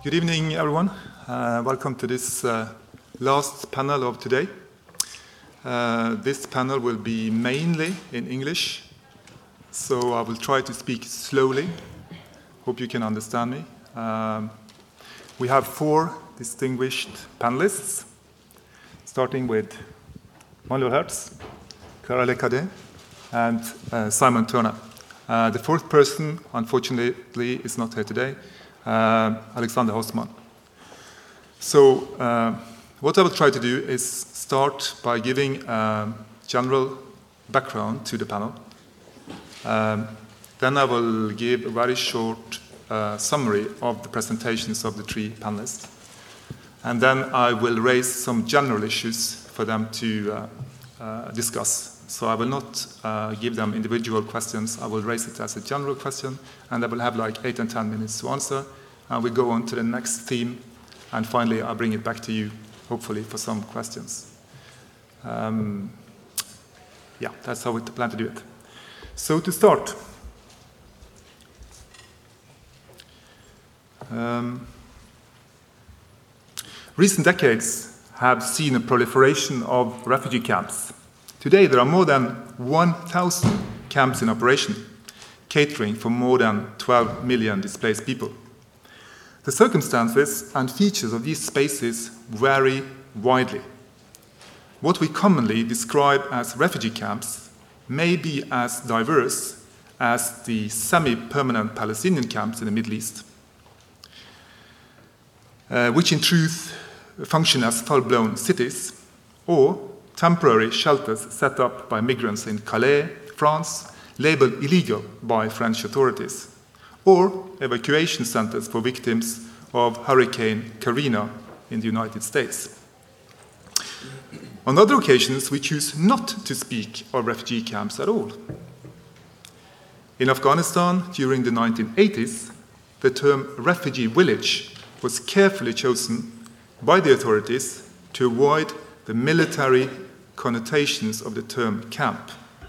Good evening, everyone. Welcome to this last panel of today. This panel will be mainly in English, so I will try to speak slowly. Hope you can understand me. We have four distinguished panelists, starting with Manuel Herz, Clara Lecadet, and Simon Turner. The fourth person, unfortunately, is not here today. Alexander Hausmann. So what I will try to do is start by giving a general background to the panel. Then I will give a very short summary of the presentations of the three panelists. And then I will raise some general issues for them to discuss. So I will not give them individual questions. I will raise it as a general question, and I will have like 8 and 10 minutes to answer. And we go on to the next theme, and finally I'll bring it back to you, hopefully, for some questions. Yeah, that's how we plan to do it. So to start, recent decades have seen a proliferation of refugee camps. Today, there are more than 1,000 camps in operation, catering for more than 12 million displaced people. The circumstances and features of these spaces vary widely. What we commonly describe as refugee camps may be as diverse as the semi-permanent Palestinian camps in the Middle East, which in truth function as full-blown cities, or temporary shelters set up by migrants in Calais, France, labeled illegal by French authorities, or evacuation centers for victims of Hurricane Karina in the United States. On other occasions, we choose not to speak of refugee camps at all. In Afghanistan, during the 1980s, the term refugee village was carefully chosen by the authorities to avoid the military connotations of the term camp.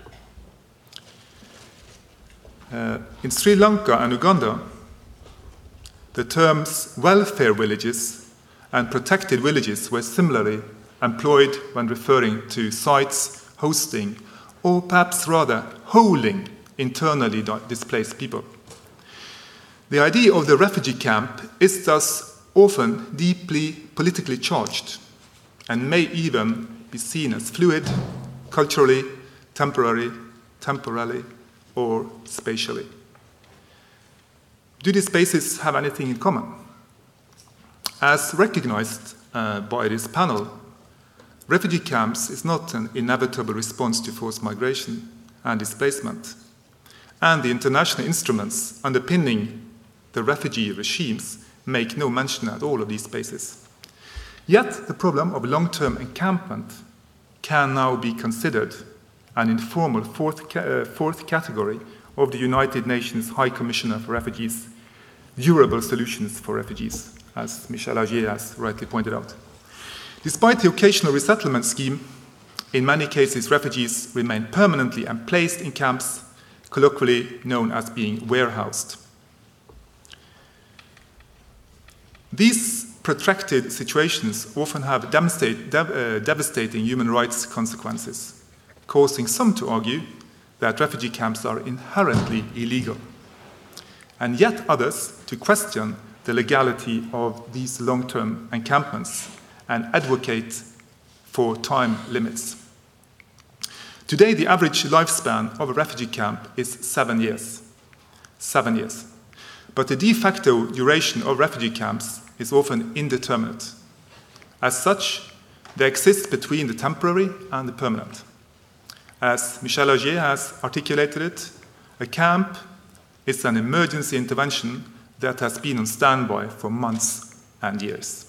In Sri Lanka and Uganda, the terms welfare villages and protected villages were similarly employed when referring to sites hosting, or perhaps rather holding, internally displaced people. The idea of the refugee camp is thus often deeply politically charged and may even be seen as fluid, culturally, temporally, or spatially. Do these spaces have anything in common? As recognized by this panel, refugee camps is not an inevitable response to forced migration and displacement, and the international instruments underpinning the refugee regimes make no mention at all of these spaces. Yet the problem of long-term encampment can now be considered an informal fourth category of the United Nations High Commissioner for Refugees, durable solutions for refugees, as Michel Agier has rightly pointed out. Despite the occasional resettlement scheme, in many cases refugees remain permanently and placed in camps, colloquially known as being warehoused. These protracted situations often have devastating human rights consequences, causing some to argue that refugee camps are inherently illegal, and yet others to question the legality of these long-term encampments and advocate for time limits. Today, the average lifespan of a refugee camp is 7 years. 7 years. But the de facto duration of refugee camps is often indeterminate. As such, they exist between the temporary and the permanent. As Michel Agier has articulated it, a camp is an emergency intervention that has been on standby for months and years.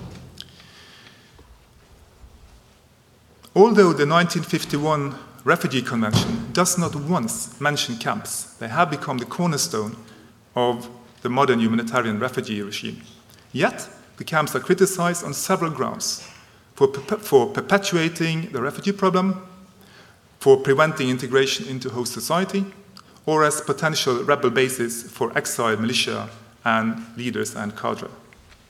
Although the 1951 Refugee Convention does not once mention camps, they have become the cornerstone of the modern humanitarian refugee regime. Yet, the camps are criticized on several grounds: for perpetuating the refugee problem, for preventing integration into host society, or as potential rebel bases for exiled militia and leaders and cadre.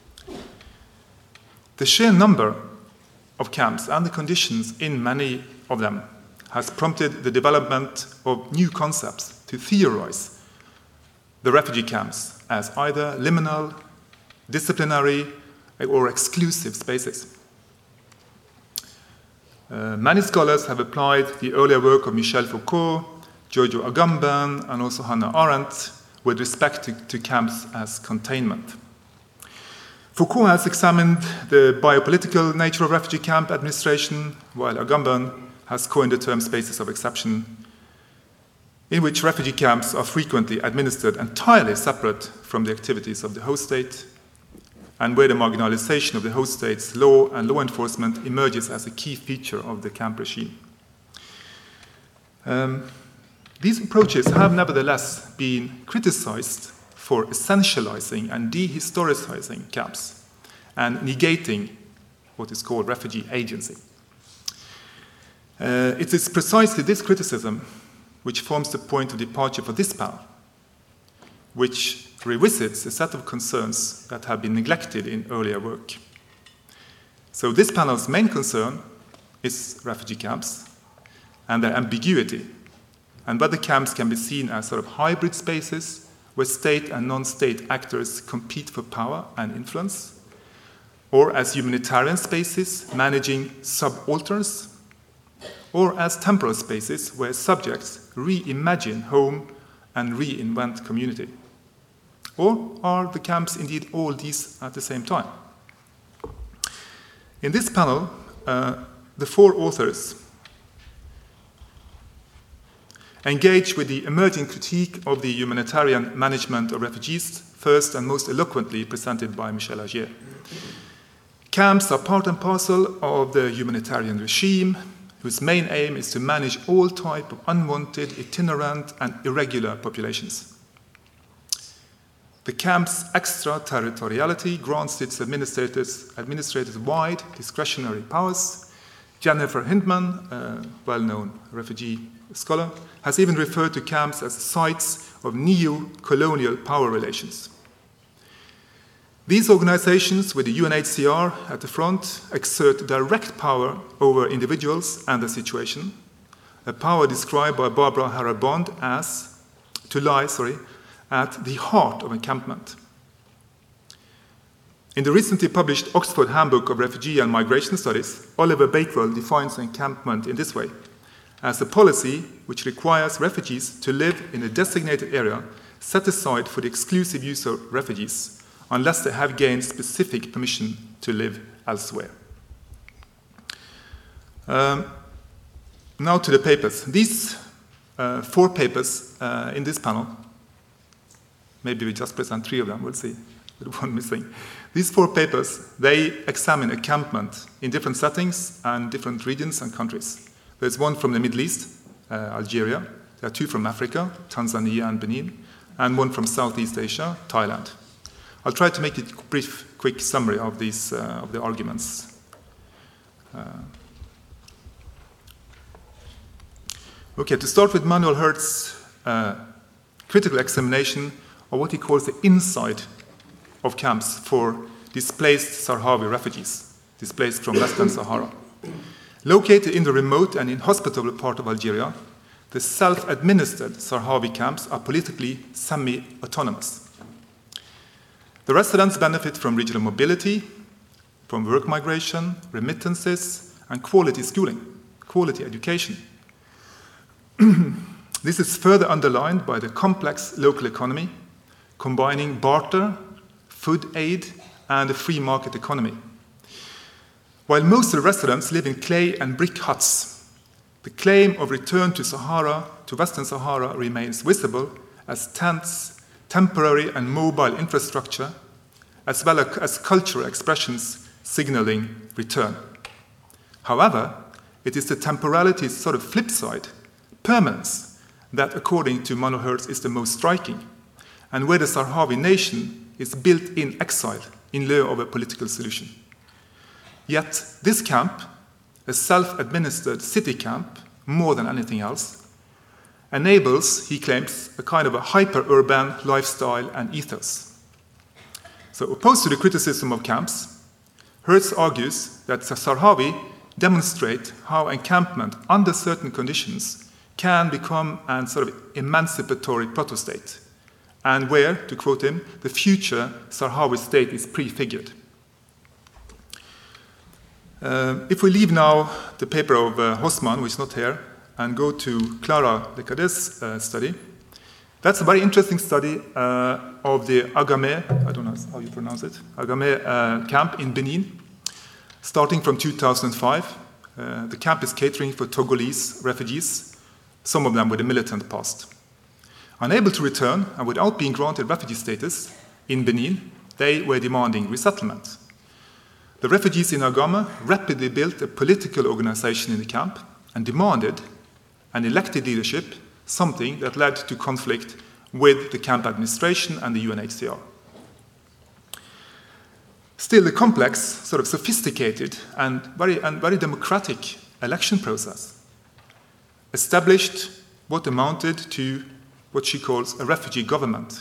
The sheer number of camps and the conditions in many of them has prompted the development of new concepts to theorize the refugee camps as either liminal, disciplinary, or exclusive spaces. Many scholars have applied the earlier work of Michel Foucault, Giorgio Agamben, and also Hannah Arendt with respect to camps as containment. Foucault has examined the biopolitical nature of refugee camp administration, while Agamben has coined the term spaces of exception, in which refugee camps are frequently administered entirely separate from the activities of the host state, and where the marginalization of the host state's law and law enforcement emerges as a key feature of the camp regime. These approaches have nevertheless been criticized for essentializing and dehistoricizing camps and negating what is called refugee agency. It is precisely this criticism which forms the point of departure for this panel, which revisits a set of concerns that have been neglected in earlier work. So this panel's main concern is refugee camps and their ambiguity, and whether camps can be seen as sort of hybrid spaces where state and non-state actors compete for power and influence, or as humanitarian spaces managing subalterns, or as temporal spaces where subjects reimagine home and reinvent community. Or are the camps indeed all these at the same time? In this panel, the four authors engage with the emerging critique of the humanitarian management of refugees, first and most eloquently presented by Michel Agier. Camps are part and parcel of the humanitarian regime, whose main aim is to manage all types of unwanted, itinerant, and irregular populations. The camp's extraterritoriality grants its administrators wide discretionary powers. Jennifer Hindman, a well-known refugee scholar, has even referred to camps as sites of neo-colonial power relations. These organizations, with the UNHCR at the front, exert direct power over individuals and their situation, a power described by Barbara Harrer-Bond as to lie at the heart of encampment. In the recently published Oxford Handbook of Refugee and Migration Studies, Oliver Bakewell defines encampment in this way: as a policy which requires refugees to live in a designated area set aside for the exclusive use of refugees, unless they have gained specific permission to live elsewhere. Now to the papers. These four papers in this panel, maybe we just present three of them, we'll see, with one missing. These four papers, they examine encampment in different settings and different regions and countries. There's one from the Middle East, Algeria. There are two from Africa, Tanzania and Benin, and one from Southeast Asia, Thailand. I'll try to make a brief, quick summary of these of the arguments. Okay, to start with Manuel Hertz's critical examination of what he calls the inside of camps for displaced Sahrawi refugees, displaced from Western Sahara. Located in the remote and inhospitable part of Algeria, the self-administered Sahrawi camps are politically semi-autonomous. The residents benefit from regional mobility, from work migration, remittances, and quality schooling, quality education. This is further underlined by the complex local economy, combining barter, food aid, and a free market economy. While most of the residents live in clay and brick huts, the claim of return to Sahara, to Western Sahara, remains visible as tents, temporary and mobile infrastructure, as well as cultural expressions signaling return. However, it is the temporality's sort of flip side, permanence, that, according to Manuel Hertz, is the most striking, and where the Sahrawi nation is built in exile in lieu of a political solution. Yet this camp, a self-administered city camp, more than anything else, enables, he claims, a kind of a hyper-urban lifestyle and ethos. So opposed to the criticism of camps, Hertz argues that Sahrawi demonstrate how encampment under certain conditions can become an sort of emancipatory proto-state, and where, to quote him, the future Sahrawi state is prefigured. If we leave now the paper of Hosman, which is not here, and go to Clara Lecadet's study, that's a very interesting study of the Agame, I don't know how you pronounce it, Agame camp in Benin, starting from 2005. The camp is catering for Togolese refugees, some of them with a militant past. Unable to return, and without being granted refugee status in Benin, they were demanding resettlement. The refugees in Agame rapidly built a political organization in the camp and demanded an elected leadership, something that led to conflict with the camp administration and the UNHCR. Still, the complex, sort of sophisticated and very democratic election process established what amounted to what she calls a refugee government.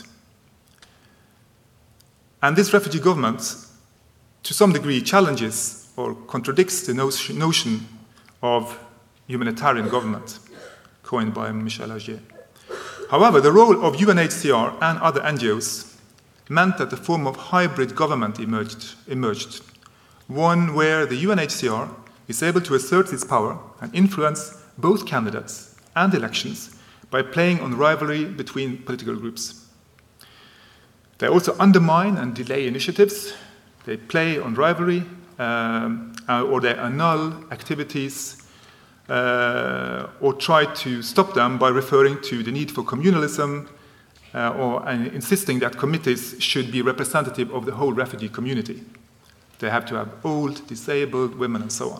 And this refugee government, to some degree, challenges or contradicts the notion of humanitarian government, coined by Michel Agier. However, the role of UNHCR and other NGOs meant that a form of hybrid government emerged, one where the UNHCR is able to assert its power and influence both candidates and elections by playing on rivalry between political groups. They also undermine and delay initiatives. They play on rivalry, or they annul activities, or try to stop them by referring to the need for communalism, or insisting that committees should be representative of the whole refugee community. They have to have old, disabled, women, and so on.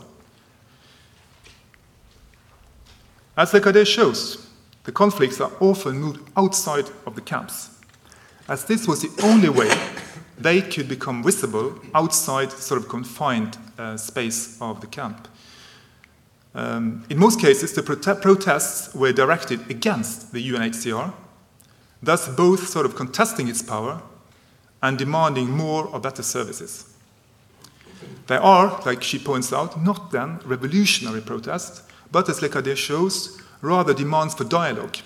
As Lecadet shows, the conflicts are often moved outside of the camps, as this was the only way they could become visible outside the sort of confined space of the camp. In most cases, the protests were directed against the UNHCR, thus both sort of contesting its power and demanding more or better services. They are, like she points out, not then revolutionary protests, but as Lecadet shows, rather demands for dialogue.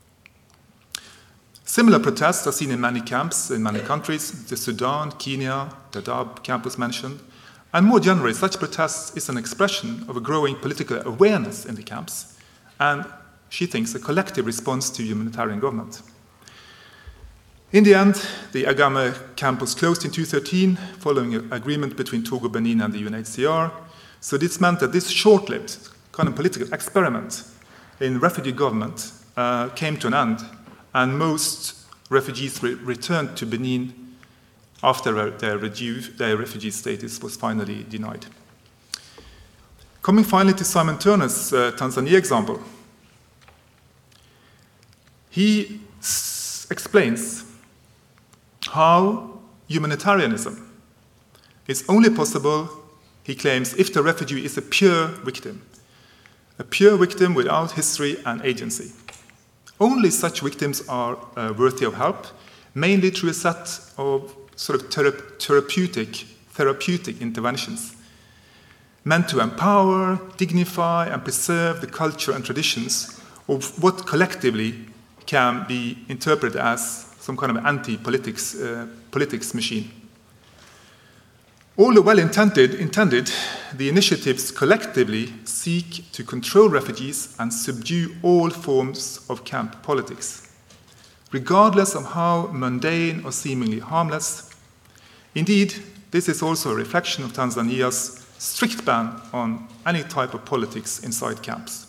Similar protests are seen in many camps in many countries, the Sudan, Kenya, Dadaab camp was mentioned, and more generally, such protests is an expression of a growing political awareness in the camps, and she thinks a collective response to humanitarian government. In the end, the Agame camp was closed in 2013, following an agreement between Togo, Benin, and the UNHCR. So this meant that this short-lived kind of political experiment in refugee government came to an end, and most refugees returned to Benin after their refugee status was finally denied. Coming finally to Simon Turner's Tanzania example, he explains how humanitarianism is only possible, he claims, if the refugee is a pure victim without history and agency. Only such victims are worthy of help, mainly through a set of sort of therapeutic interventions meant to empower, dignify, and preserve the culture and traditions of what collectively can be interpreted as some kind of anti-politics machine. Although well-intended, the initiatives collectively seek to control refugees and subdue all forms of camp politics, regardless of how mundane or seemingly harmless. Indeed, this is also a reflection of Tanzania's strict ban on any type of politics inside camps.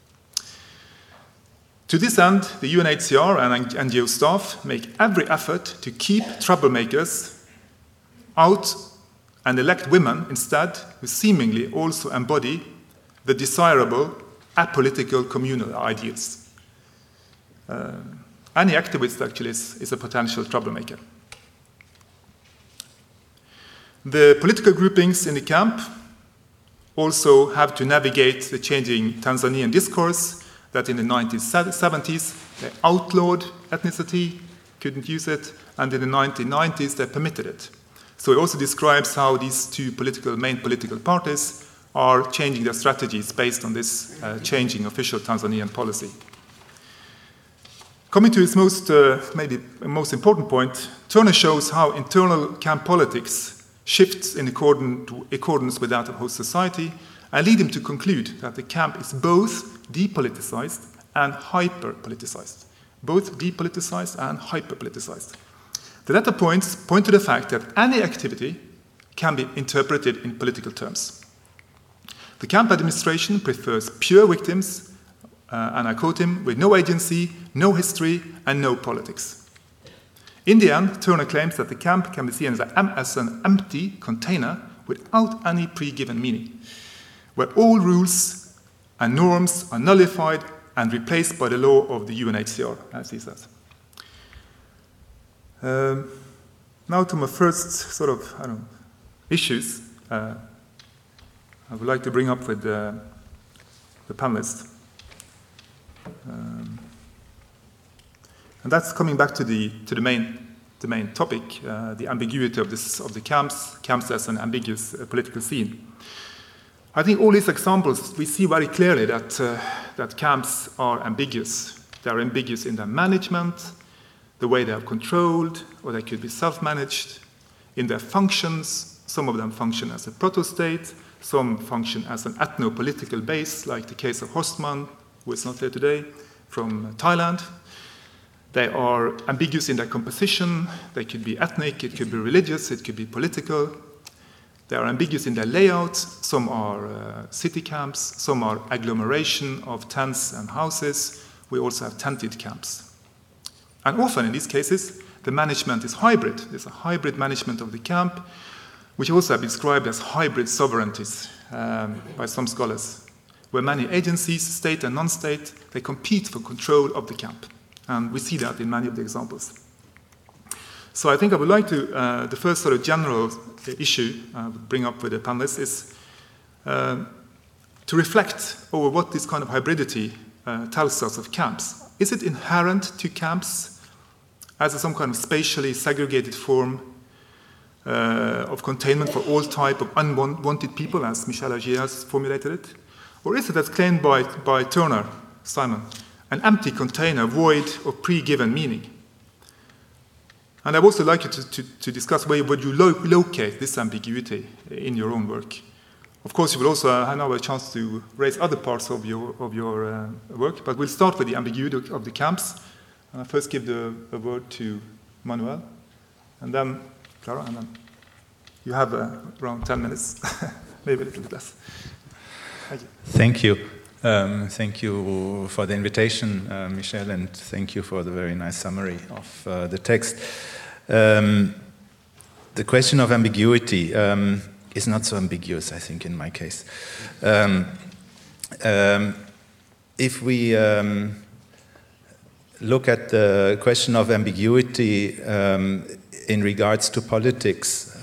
To this end, the UNHCR and NGO staff make every effort to keep troublemakers out and elect women instead, who seemingly also embody the desirable apolitical communal ideals. Any activist actually is a potential troublemaker. The political groupings in the camp also have to navigate the changing Tanzanian discourse that in the 1970s they outlawed ethnicity, couldn't use it, and in the 1990s they permitted it. So he also describes how these two main political parties are changing their strategies based on this changing official Tanzanian policy. Coming to his maybe most important point, Turner shows how internal camp politics shifts in accordance with that of host society, and lead him to conclude that the camp is both depoliticized and hyper-politicized. Both depoliticized and hyper-politicized. The latter points point to the fact that any activity can be interpreted in political terms. The camp administration prefers pure victims, and I quote him, with no agency, no history, and no politics. In the end, Turner claims that the camp can be seen as an empty container without any pre-given meaning, where all rules and norms are nullified and replaced by the law of the UNHCR, as he says. Now to my first sort of, issues I would like to bring up with the panelists. And that's coming back to the main topic, the ambiguity of the camps as an ambiguous political scene. I think all these examples, we see very clearly that camps are ambiguous. They are ambiguous in their management, the way they are controlled, or they could be self-managed, in their functions. Some of them function as a proto-state, some function as an ethno-political base, like the case of Hostman, who is not here today, from Thailand. They are ambiguous in their composition. They could be ethnic, it could be religious, it could be political. They are ambiguous in their layout. Some are city camps, some are agglomeration of tents and houses. We also have tented camps. And often in these cases, the management is hybrid. There's a hybrid management of the camp, which also have been described as hybrid sovereignties by some scholars, where many agencies, state and non-state, they compete for control of the camp. And we see that in many of the examples. So I think I would like to, the first sort of general issue I would bring up with the panelists is to reflect over what this kind of hybridity tells us of camps. Is it inherent to camps as some kind of spatially segregated form of containment for all type of unwanted people, as Michel Augier has formulated it? Or is it, as claimed by Turner, Simon, an empty container void of pre-given meaning? And I would also like you to discuss where would you locate this ambiguity in your own work. Of course, you will also have now a chance to raise other parts of your work, but we'll start with the ambiguity of the camps. And I first give the word to Manuel, and then Clara, and then you have around 10 minutes, maybe a little bit less. Thank you. Thank you for the invitation, Michel, and thank you for the very nice summary of the text. The question of ambiguity is not so ambiguous, I think, in my case. If we look at the question of ambiguity in regards to politics,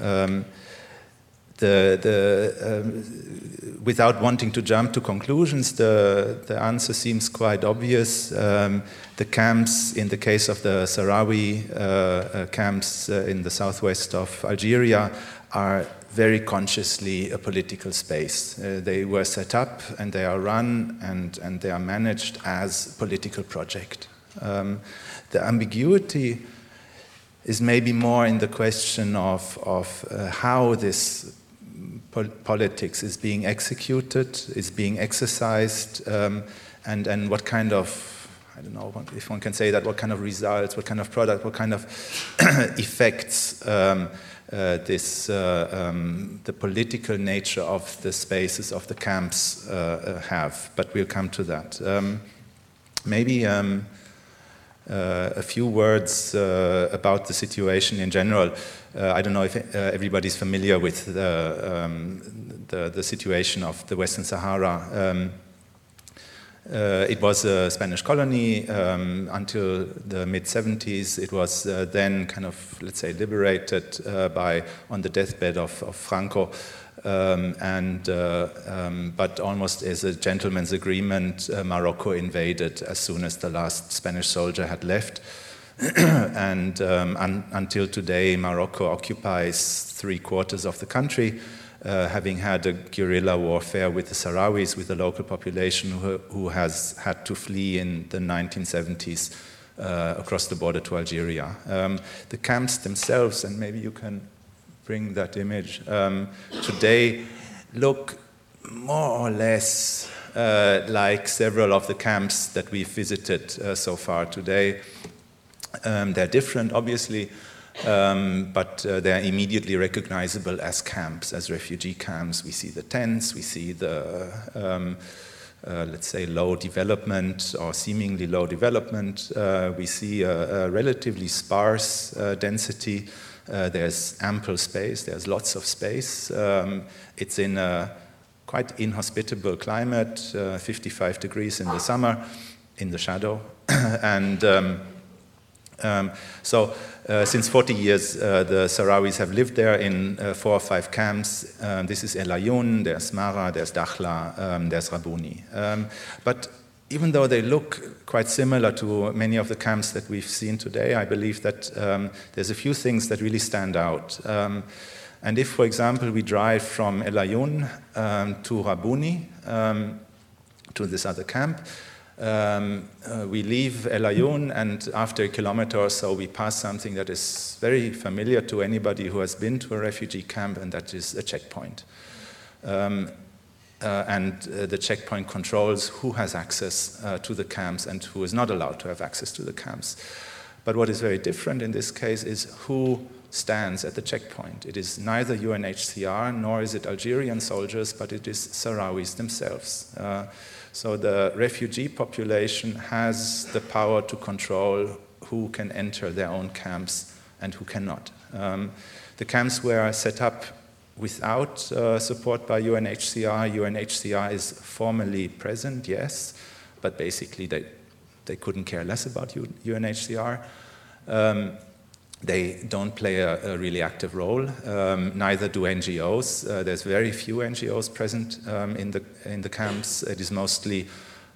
without wanting to jump to conclusions, the answer seems quite obvious. The camps, in the case of the Sahrawi camps in the southwest of Algeria, are very consciously a political space. They were set up and they are run and they are managed as political project. The ambiguity is maybe more in the question of how this politics is being executed, is being exercised, and what kind of, I don't know if one can say that, what kind of results, what kind of product, what kind of effects the political nature of the spaces of the camps have. But we'll come to that. Maybe a few words about the situation in general. I don't know if everybody's familiar with the situation of the Western Sahara. It was a Spanish colony until the mid-70s. It was then kind of, let's say, liberated on the deathbed of Franco. But almost as a gentleman's agreement, Morocco invaded as soon as the last Spanish soldier had left. And until today, Morocco occupies 3/4 of the country, having had a guerrilla warfare with the Sahrawis, with the local population who has had to flee in the 1970s across the border to Algeria. The camps themselves, and maybe you can bring that image, today look more or less like several of the camps that we've visited so far today. They're different, obviously, but they're immediately recognizable as camps, as refugee camps. We see the tents, we see the, let's say, low development or seemingly low development. We see a relatively sparse density. There's ample space, there's lots of space. It's in a quite inhospitable climate, 55 degrees in the summer, in the shadow. And so since 40 years, the Sahrawis have lived there in 4 or 5 camps. This is El Ayoun, there's Mara, there's Dakhla, there's Rabouni. But even though they look quite similar to many of the camps that we've seen today, I believe that there's a few things that really stand out. And if, for example, we drive from El Ayoun to Rabouni, to this other camp, we leave El Ayoun, and after a kilometer or so, we pass something that is very familiar to anybody who has been to a refugee camp, and that is a checkpoint. And the checkpoint controls who has access to the camps and who is not allowed to have access to the camps. But what is very different in this case is who stands at the checkpoint. It is neither UNHCR nor is it Algerian soldiers, but it is Sahrawis themselves. So the refugee population has the power to control who can enter their own camps and who cannot. The camps were set up without support by UNHCR. UNHCR is formally present, yes, but basically they couldn't care less about UNHCR. They don't play a really active role. Neither do NGOs. There's very few NGOs present in the camps. It is mostly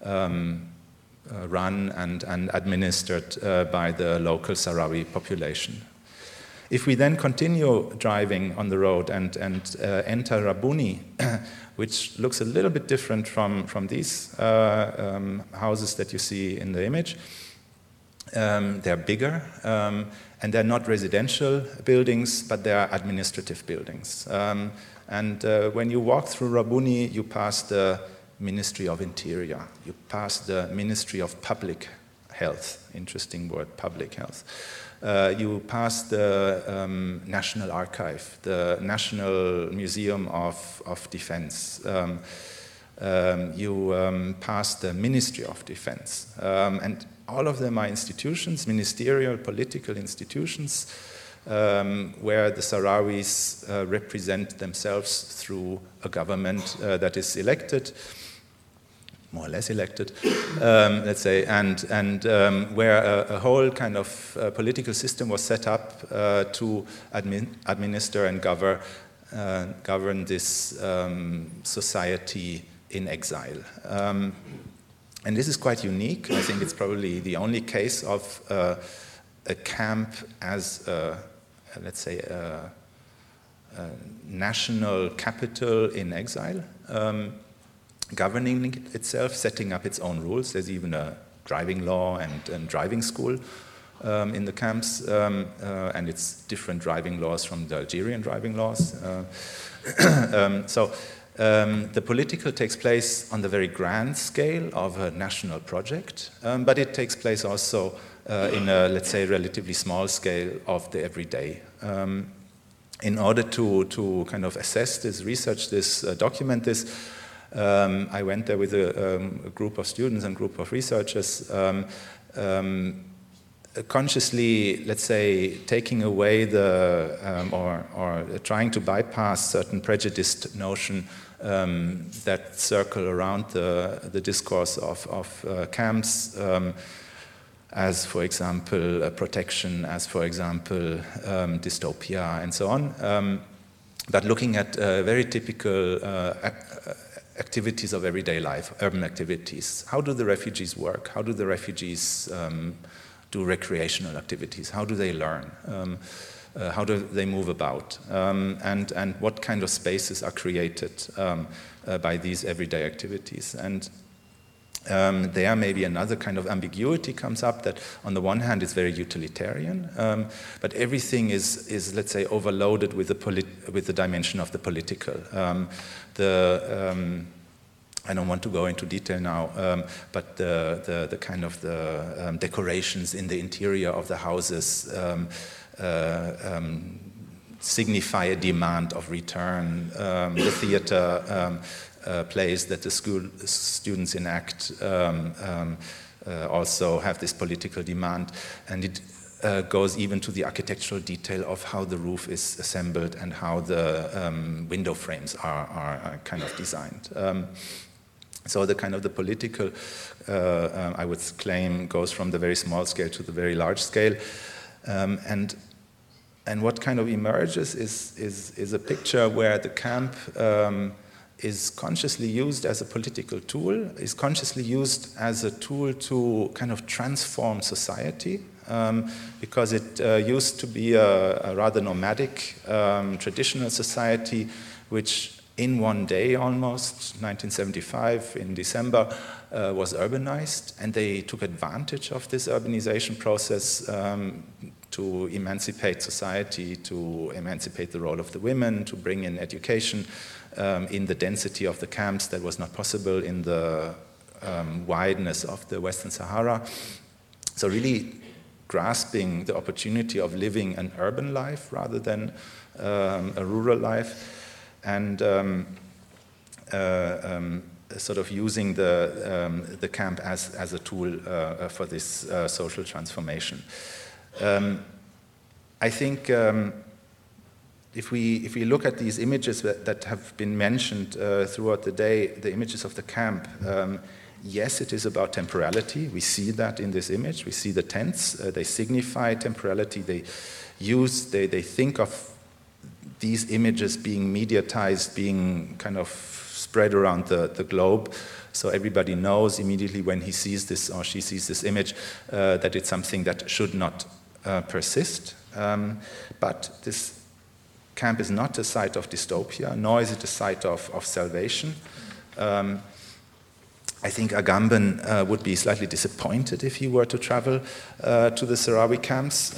run and administered by the local Sahrawi population. If we then continue driving on the road and enter Rabouni, which looks a little bit different from these houses that you see in the image, they're bigger, and they're not residential buildings, but they're administrative buildings. And when you walk through Rabouni, you pass the Ministry of Interior, you pass the Ministry of Public Health, interesting word, public health. You pass the National Archive, the National Museum of Defense. You pass the Ministry of Defense. And all of them are institutions, ministerial, political institutions, where the Sahrawis represent themselves through a government that is elected, more or less elected, let's say, and where a whole kind of political system was set up to administer and govern this society in exile. And this is quite unique. I think it's probably the only case of a camp as, let's say, a national capital in exile, governing itself, setting up its own rules. There's even a driving law and driving school in the camps, and it's different driving laws from the Algerian driving laws. The political takes place on the very grand scale of a national project, but it takes place also in a, let's say, relatively small scale of the everyday. In order to kind of assess this, research this, document this, I went there with a group of students and group of researchers, consciously, let's say, taking away the, or trying to bypass certain prejudiced notion that circle around the discourse of camps, as, for example, protection, as, for example, dystopia, and so on. But looking at very typical activities of everyday life, urban activities. How do the refugees work? How do the refugees do recreational activities? How do they learn? How do they move about? And what kind of spaces are created by these everyday activities? And there maybe another kind of ambiguity comes up that on the one hand is very utilitarian, but everything is let's say overloaded with the dimension of the political. I don't want to go into detail now, but the kind of the decorations in the interior of the houses signify a demand of return. The theater plays that the school students enact also have this political demand, and it goes even to the architectural detail of how the roof is assembled and how the window frames are kind of designed. So the kind of the political, I would claim, goes from the very small scale to the very large scale, and what kind of emerges is a picture where the camp is consciously used as a political tool, is consciously used as a tool to kind of transform society, because it used to be a rather nomadic, traditional society, which in one day almost, 1975 in December, was urbanized, and they took advantage of this urbanization process to emancipate society, to emancipate the role of the women, to bring in education in the density of the camps that was not possible in the wideness of the Western Sahara. So really grasping the opportunity of living an urban life rather than a rural life, and sort of using the camp as a tool for this social transformation. I think if we look at these images that have been mentioned throughout the day, the images of the camp, yes, it is about temporality. We see that in this image. We see the tents. They signify temporality. They think of these images being mediatized, being kind of spread around the globe. So everybody knows immediately when he sees this or she sees this image that it's something that should not persist. But this camp is not a site of dystopia, nor is it a site of salvation. I think Agamben would be slightly disappointed if he were to travel to the Sahrawi camps.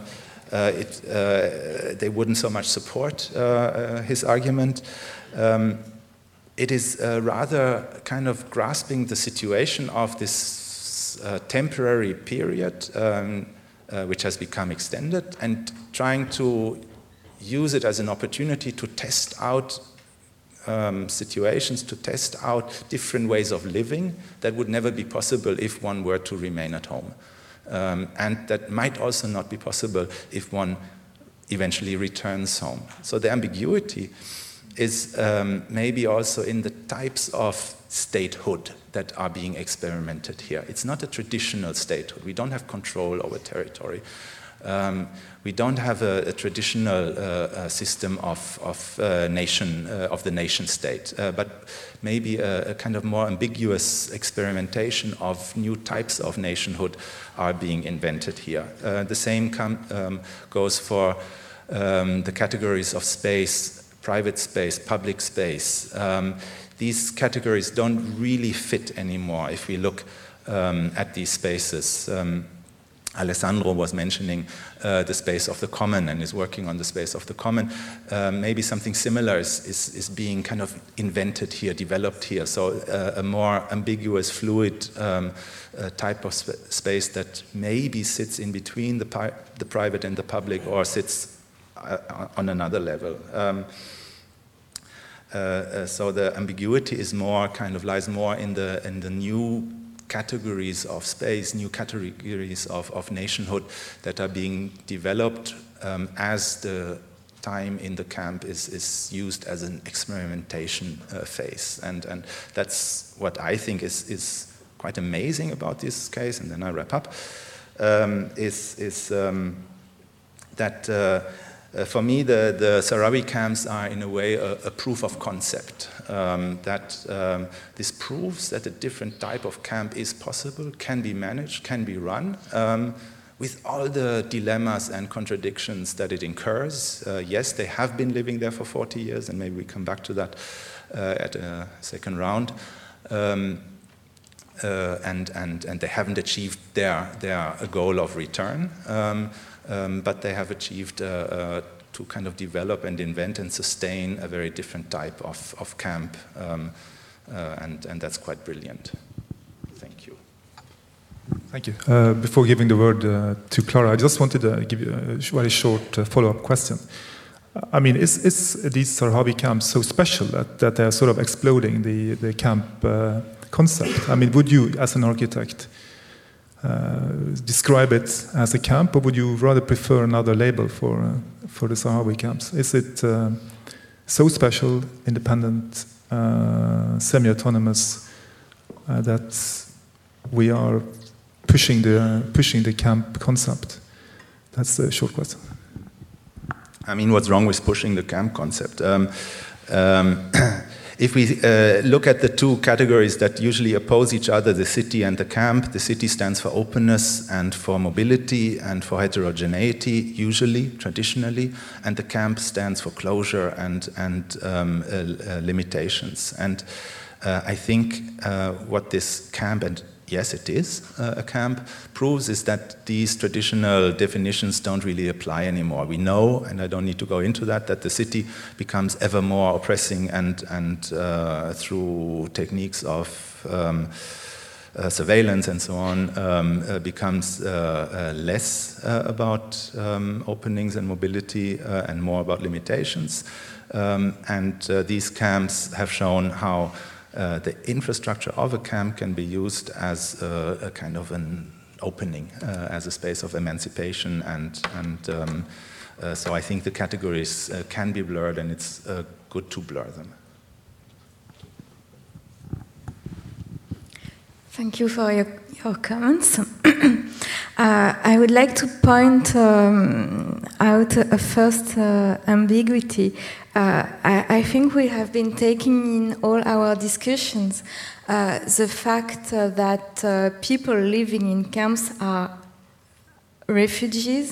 They wouldn't so much support his argument. It is rather kind of grasping the situation of this temporary period which has become extended and trying to use it as an opportunity to test out situations, to test out different ways of living that would never be possible if one were to remain at home. And that might also not be possible if one eventually returns home. So the ambiguity is maybe also in the types of statehood that are being experimented here. It's not a traditional statehood. We don't have control over territory. We don't have a traditional system of the nation state, but maybe a kind of more ambiguous experimentation of new types of nationhood are being invented here. The same goes for the categories of space, private space, public space. These categories don't really fit anymore if we look at these spaces. Alessandro was mentioning the space of the common and is working on the space of the common. Maybe something similar is being kind of invented here, developed here. So a more ambiguous, fluid type of space that maybe sits in between the private and the public, or sits on another level. So the ambiguity is more lies more in the new categories of space, new categories of nationhood that are being developed as the time in the camp is used as an experimentation phase. And that's what I think is quite amazing about this case, and then I wrap up, is that for me, the Sahrawi camps are in a way a proof of concept, that this proves that a different type of camp is possible, can be managed, can be run, with all the dilemmas and contradictions that it incurs. Yes, they have been living there for 40 years, and maybe we come back to that at a second round. And they haven't achieved their goal of return, but they have achieved to kind of develop and invent and sustain a very different type of camp, and that's quite brilliant. Thank you. Thank you. Before giving the word to Clara, I just wanted to give you a very short follow-up question. I mean, is these Sahrawi camps so special that they are sort of exploding the camp concept? I mean, would you, as an architect, describe it as a camp, or would you rather prefer another label for the Sahrawi camps? Is it so special, independent, semi-autonomous, that we are pushing the camp concept? That's the short question. I mean, what's wrong with pushing the camp concept? If we look at the two categories that usually oppose each other, the city and the camp, the city stands for openness and for mobility and for heterogeneity, usually, traditionally, and the camp stands for closure and limitations. And I think what this camp, and yes, it is a camp, proves is that these traditional definitions don't really apply anymore. We know, and I don't need to go into that the city becomes ever more oppressing and through techniques of surveillance and so on, becomes less about openings and mobility and more about limitations. And these camps have shown how the infrastructure of a camp can be used as a kind of an opening, as a space of emancipation, and so I think the categories can be blurred, and it's good to blur them. Thank you for your comments. I would like to point out a first ambiguity. I think we have been taking in all our discussions the fact that people living in camps are refugees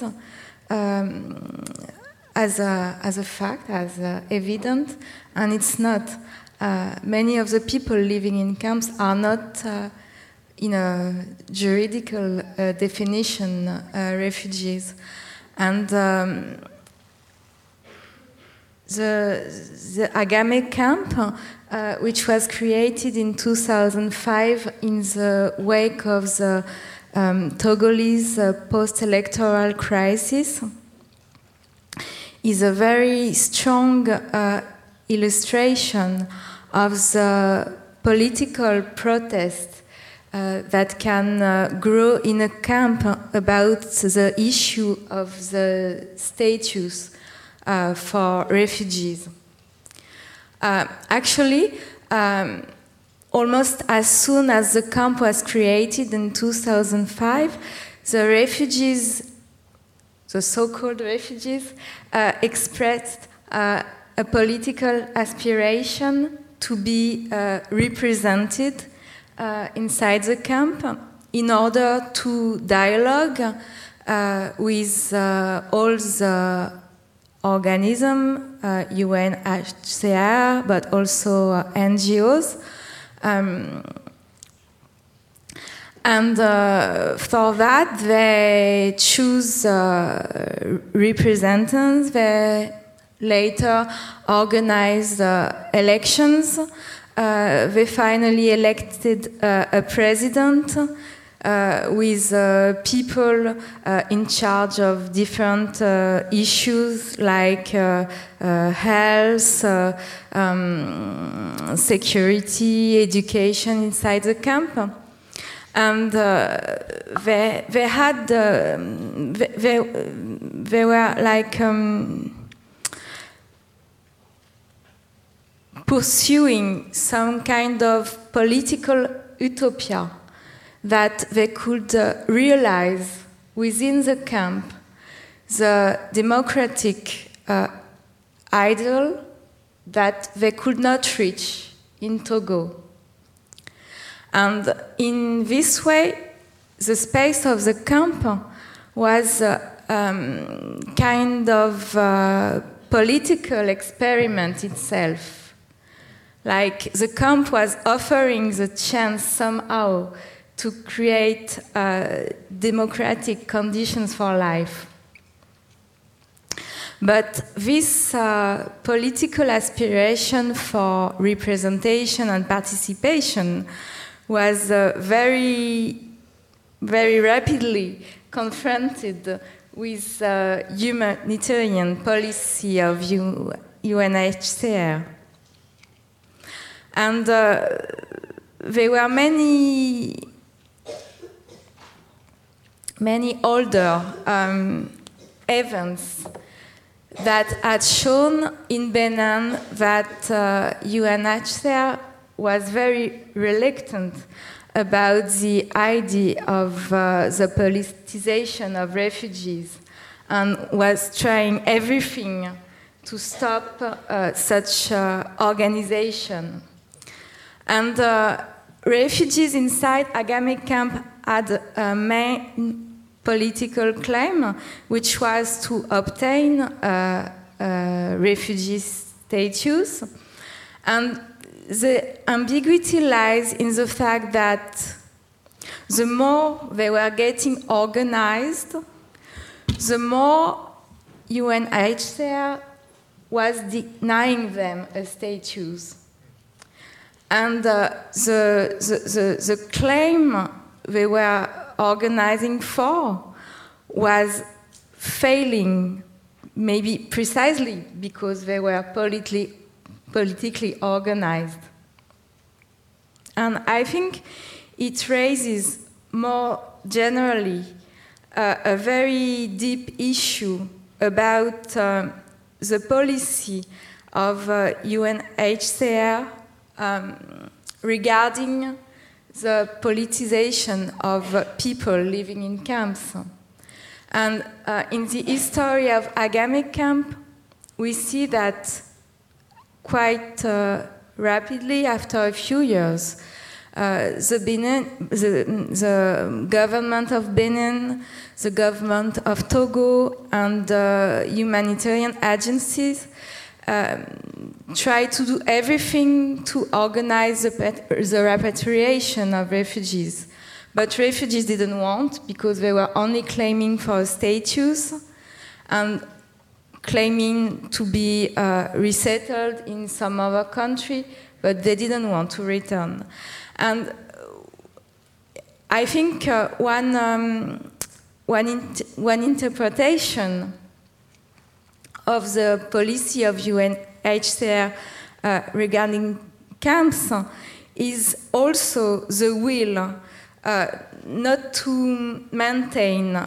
as a fact, as evident, and it's not. Many of the people living in camps are not in a juridical definition refugees. And the Agame camp, which was created in 2005 in the wake of the Togolese post-electoral crisis, is a very strong illustration of the political protest that can grow in a camp about the issue of the status for refugees. Actually, almost as soon as the camp was created in 2005, the refugees, the so-called refugees, expressed a political aspiration to be represented inside the camp in order to dialogue with all the organisms, UNHCR, but also NGOs. And for that, they choose representatives. They later organize elections. They finally elected a president with people in charge of different issues like health, security, education inside the camp. And they had, they were like pursuing some kind of political utopia that they could realize within the camp the democratic ideal that they could not reach in Togo. And in this way, the space of the camp was kind of political experiment itself. Like the camp was offering the chance somehow to create democratic conditions for life. But this political aspiration for representation and participation was very, very rapidly confronted with humanitarian policy of UNHCR. And there were many older events that had shown in Benin that UNHCR was very reluctant about the idea of the politicization of refugees and was trying everything to stop such organization. And refugees inside Agame camp had a main political claim, which was to obtain refugee status. And the ambiguity lies in the fact that the more they were getting organized, the more UNHCR was denying them a status. And the claim they were organizing for was failing, maybe precisely because they were politically organized. And I think it raises more generally a very deep issue about the policy of UNHCR regarding the politicization of people living in camps. And in the history of Agame camp, we see that quite rapidly, after a few years, the government of Benin, the government of Togo, and humanitarian agencies try to do everything to organize the repatriation of refugees. But refugees didn't want, because they were only claiming for a status and claiming to be resettled in some other country, but they didn't want to return. And I think one interpretation of the policy of UNHCR regarding camps is also the will not to maintain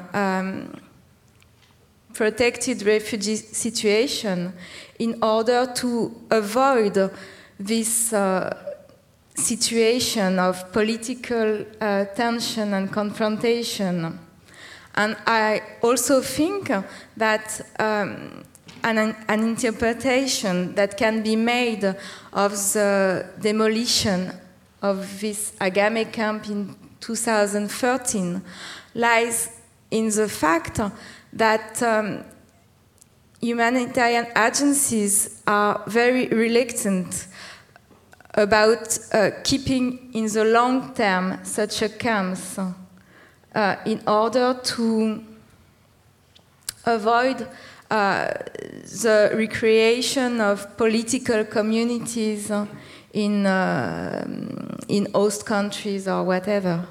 protected refugee situation in order to avoid this situation of political tension and confrontation. And I also think that an interpretation that can be made of the demolition of this Agame camp in 2013 lies in the fact that humanitarian agencies are very reluctant about keeping in the long term such a camps in order to avoid the recreation of political communities in host countries or whatever.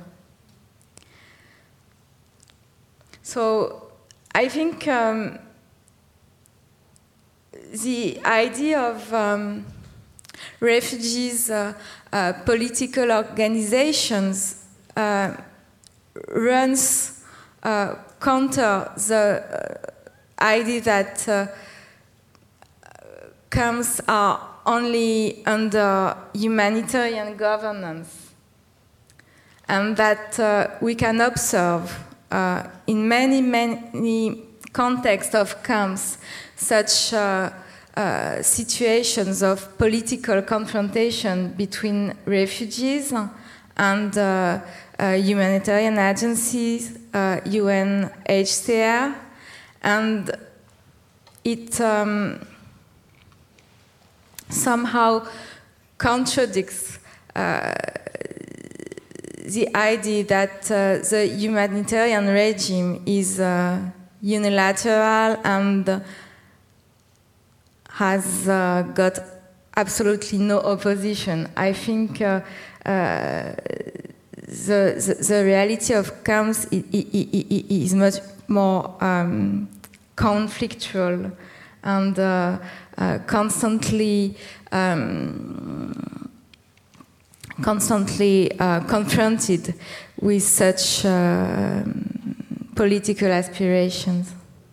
So I think the idea of refugees, political organizations runs counter the idea that camps are only under humanitarian governance, and that we can observe in many contexts of camps such situations of political confrontation between refugees and humanitarian agencies, UNHCR, and it somehow contradicts the idea that the humanitarian regime is unilateral and has got absolutely no opposition. I think the reality of camps is much more conflictual and constantly confronted with such political aspirations.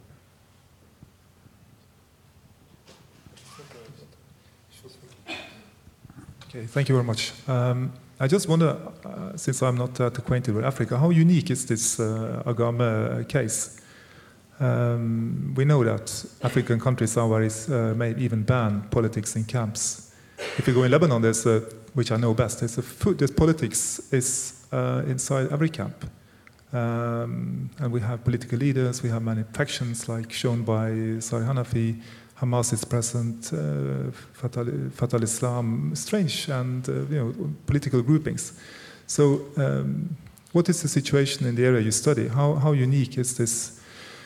Okay, thank you very much. I just wonder, since I'm not that acquainted with Africa, how unique is this Agame case? We know that African countries may even ban politics in camps. If you go in Lebanon, which I know best, there's politics is inside every camp. And we have political leaders, we have many factions like shown by Sari Hanafi, Hamas is present, Fatah Islam, strange, and political groupings. So what is the situation in the area you study? How unique is this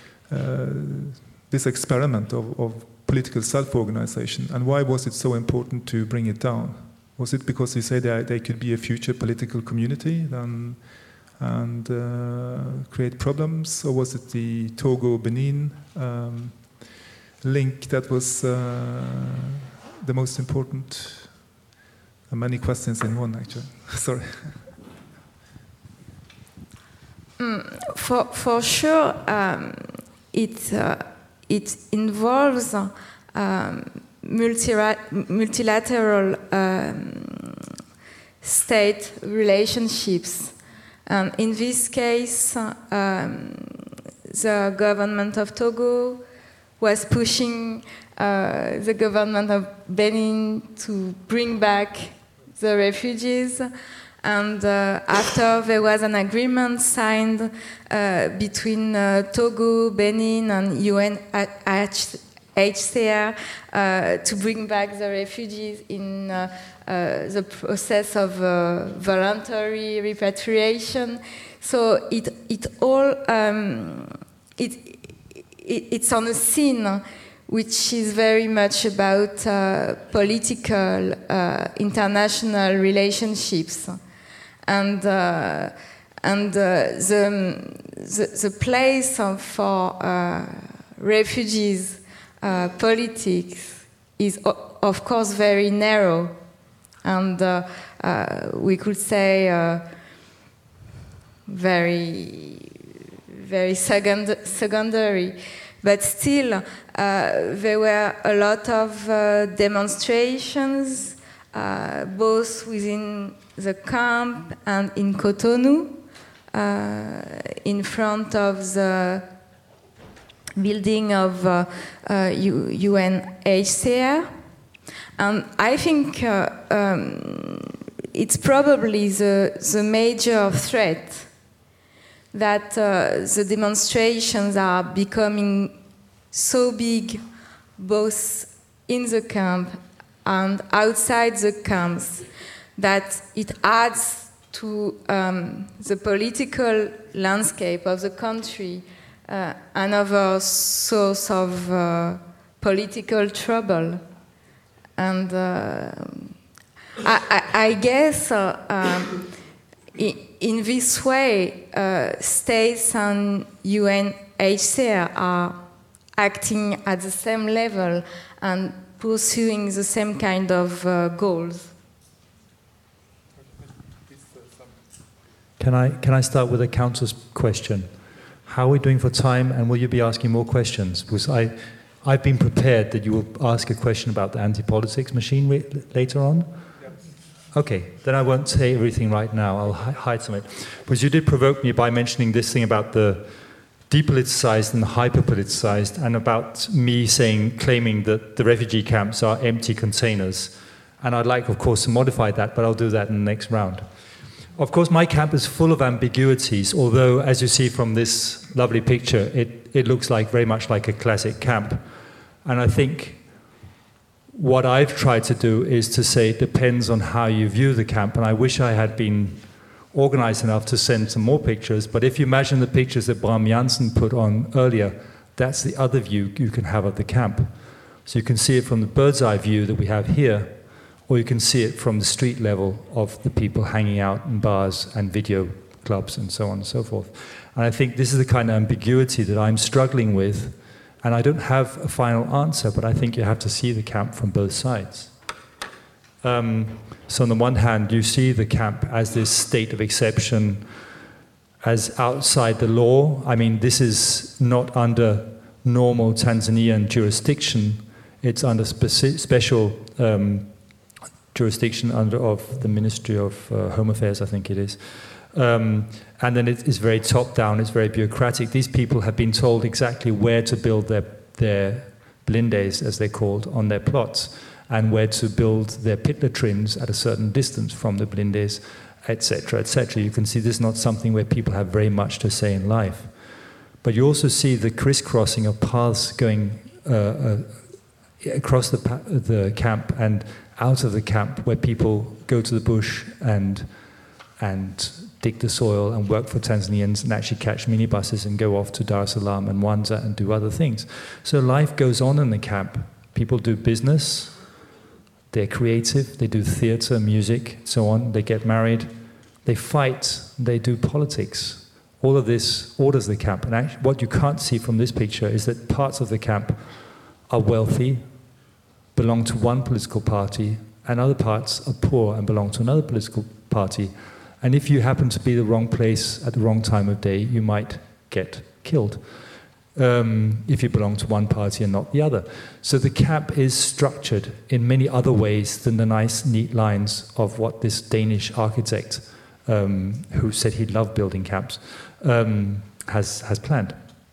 experiment of political self-organization, and why was it so important to bring it down? Was it because you say that they could be a future political community and create problems, or was it the Togo-Benin link that was the most important? Many questions in one, actually. Sorry. For sure, it involves multilateral state relationships. In this case, the government of Togo was pushing the government of Benin to bring back the refugees. And after there was an agreement signed between Togo, Benin, and UNHCR to bring back the refugees in the process of voluntary repatriation. So it's on a scene which is very much about political international relationships. And the place for refugees politics is of course very narrow, and we could say very secondary. But still, there were a lot of demonstrations, both within the camp and in Cotonou, in front of the building of UNHCR. And I think it's probably the major threat that the demonstrations are becoming so big, both in the camp and outside the camps, that it adds to the political landscape of the country another source of political trouble. And I guess in this way, states and UNHCR are acting at the same level and pursuing the same kind of goals. Can I start with a counter's question? How are we doing for time, and will you be asking more questions? Because I've been prepared that you will ask a question about the anti-politics machine later on. Okay, then I won't say everything right now. I'll hide some of it. Because you did provoke me by mentioning this thing about the depoliticized and hyper-politicized, and about me claiming that the refugee camps are empty containers. And I'd like, of course, to modify that, but I'll do that in the next round. Of course, my camp is full of ambiguities, although, as you see from this lovely picture, it looks like very much like a classic camp. And I think what I've tried to do is to say it depends on how you view the camp, and I wish I had been organized enough to send some more pictures, but if you imagine the pictures that Bram Jansen put on earlier, that's the other view you can have of the camp. So you can see it from the bird's eye view that we have here, or you can see it from the street level of the people hanging out in bars and video clubs and so on and so forth. And I think this is the kind of ambiguity that I'm struggling with, and I don't have a final answer, but I think you have to see the camp from both sides. So on the one hand, you see the camp as this state of exception, as outside the law. I mean, this is not under normal Tanzanian jurisdiction. It's under special jurisdiction of the Ministry of Home Affairs, I think it is. And then it is very top-down, it's very bureaucratic. These people have been told exactly where to build their blindes, as they're called, on their plots, and where to build their pit latrines at a certain distance from the blindes, etc., etc. You can see this is not something where people have very much to say in life. But you also see the crisscrossing of paths going across the camp and out of the camp, where people go to the bush and dig the soil and work for Tanzanians and actually catch minibuses and go off to Dar es Salaam and Mwanza and do other things. So life goes on in the camp. People do business, they're creative, they do theatre, music, so on, they get married, they fight, they do politics. All of this orders the camp. And actually, what you can't see from this picture is that parts of the camp are wealthy, belong to one political party, and other parts are poor and belong to another political party. And if you happen to be the wrong place at the wrong time of day, you might get killed if you belong to one party and not the other. So the camp is structured in many other ways than the nice, neat lines of what this Danish architect, who said he loved building camps, has planned.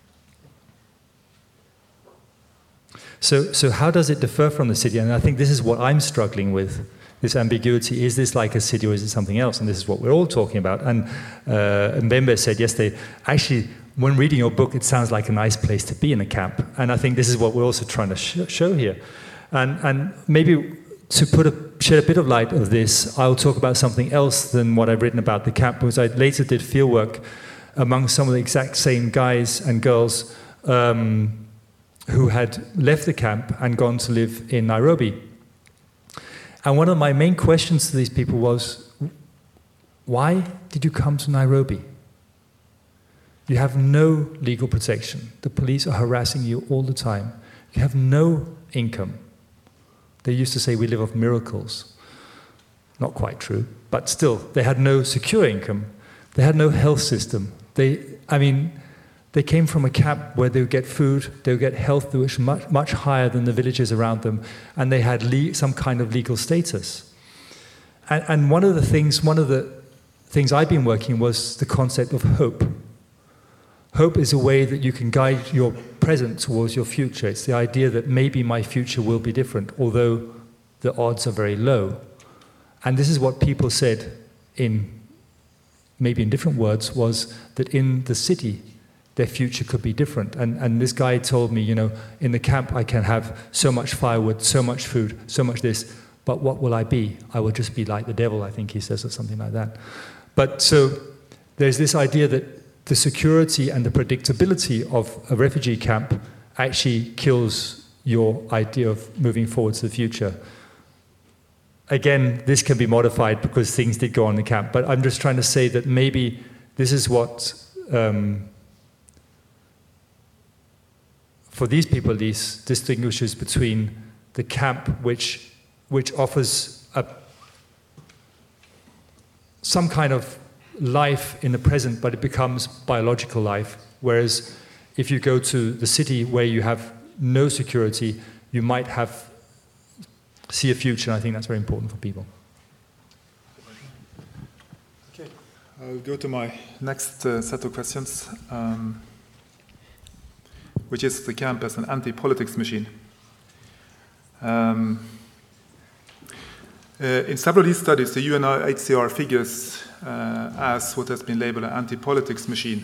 So how does it differ from the city? And I think this is what I'm struggling with. This ambiguity, is this like a city or is it something else? And this is what we're all talking about. And Mbembe said yesterday, actually, when reading your book, it sounds like a nice place to be in a camp. And I think this is what we're also trying to show here. And maybe to shed a bit of light of this, I'll talk about something else than what I've written about the camp, because I later did fieldwork among some of the exact same guys and girls who had left the camp and gone to live in Nairobi. And one of my main questions to these people was, why did you come to Nairobi? You have no legal protection. The police are harassing you all the time. You have no income. They used to say we live off miracles. Not quite true, but still, they had no secure income. They had no health system. They came from a camp where they would get food, they would get health that was much, much higher than the villages around them, and they had some kind of legal status. And one of the things I've been working was the concept of hope. Hope is a way that you can guide your present towards your future. It's the idea that maybe my future will be different, although the odds are very low. And this is what people said maybe in different words, was that in the city, their future could be different. And this guy told me, in the camp I can have so much firewood, so much food, so much this, but what will I be? I will just be like the devil, I think he says, or something like that. But so there's this idea that the security and the predictability of a refugee camp actually kills your idea of moving forward to the future. Again, this can be modified because things did go on in the camp, but I'm just trying to say that maybe this is what, for these people at least, distinguishes between the camp which offers some kind of life in the present, but it becomes biological life. Whereas if you go to the city where you have no security, you might see a future, and I think that's very important for people. Okay, I'll go to my next set of questions, which is the camp as an anti-politics machine. In several of these studies, the UNHCR figures as what has been labeled an anti-politics machine.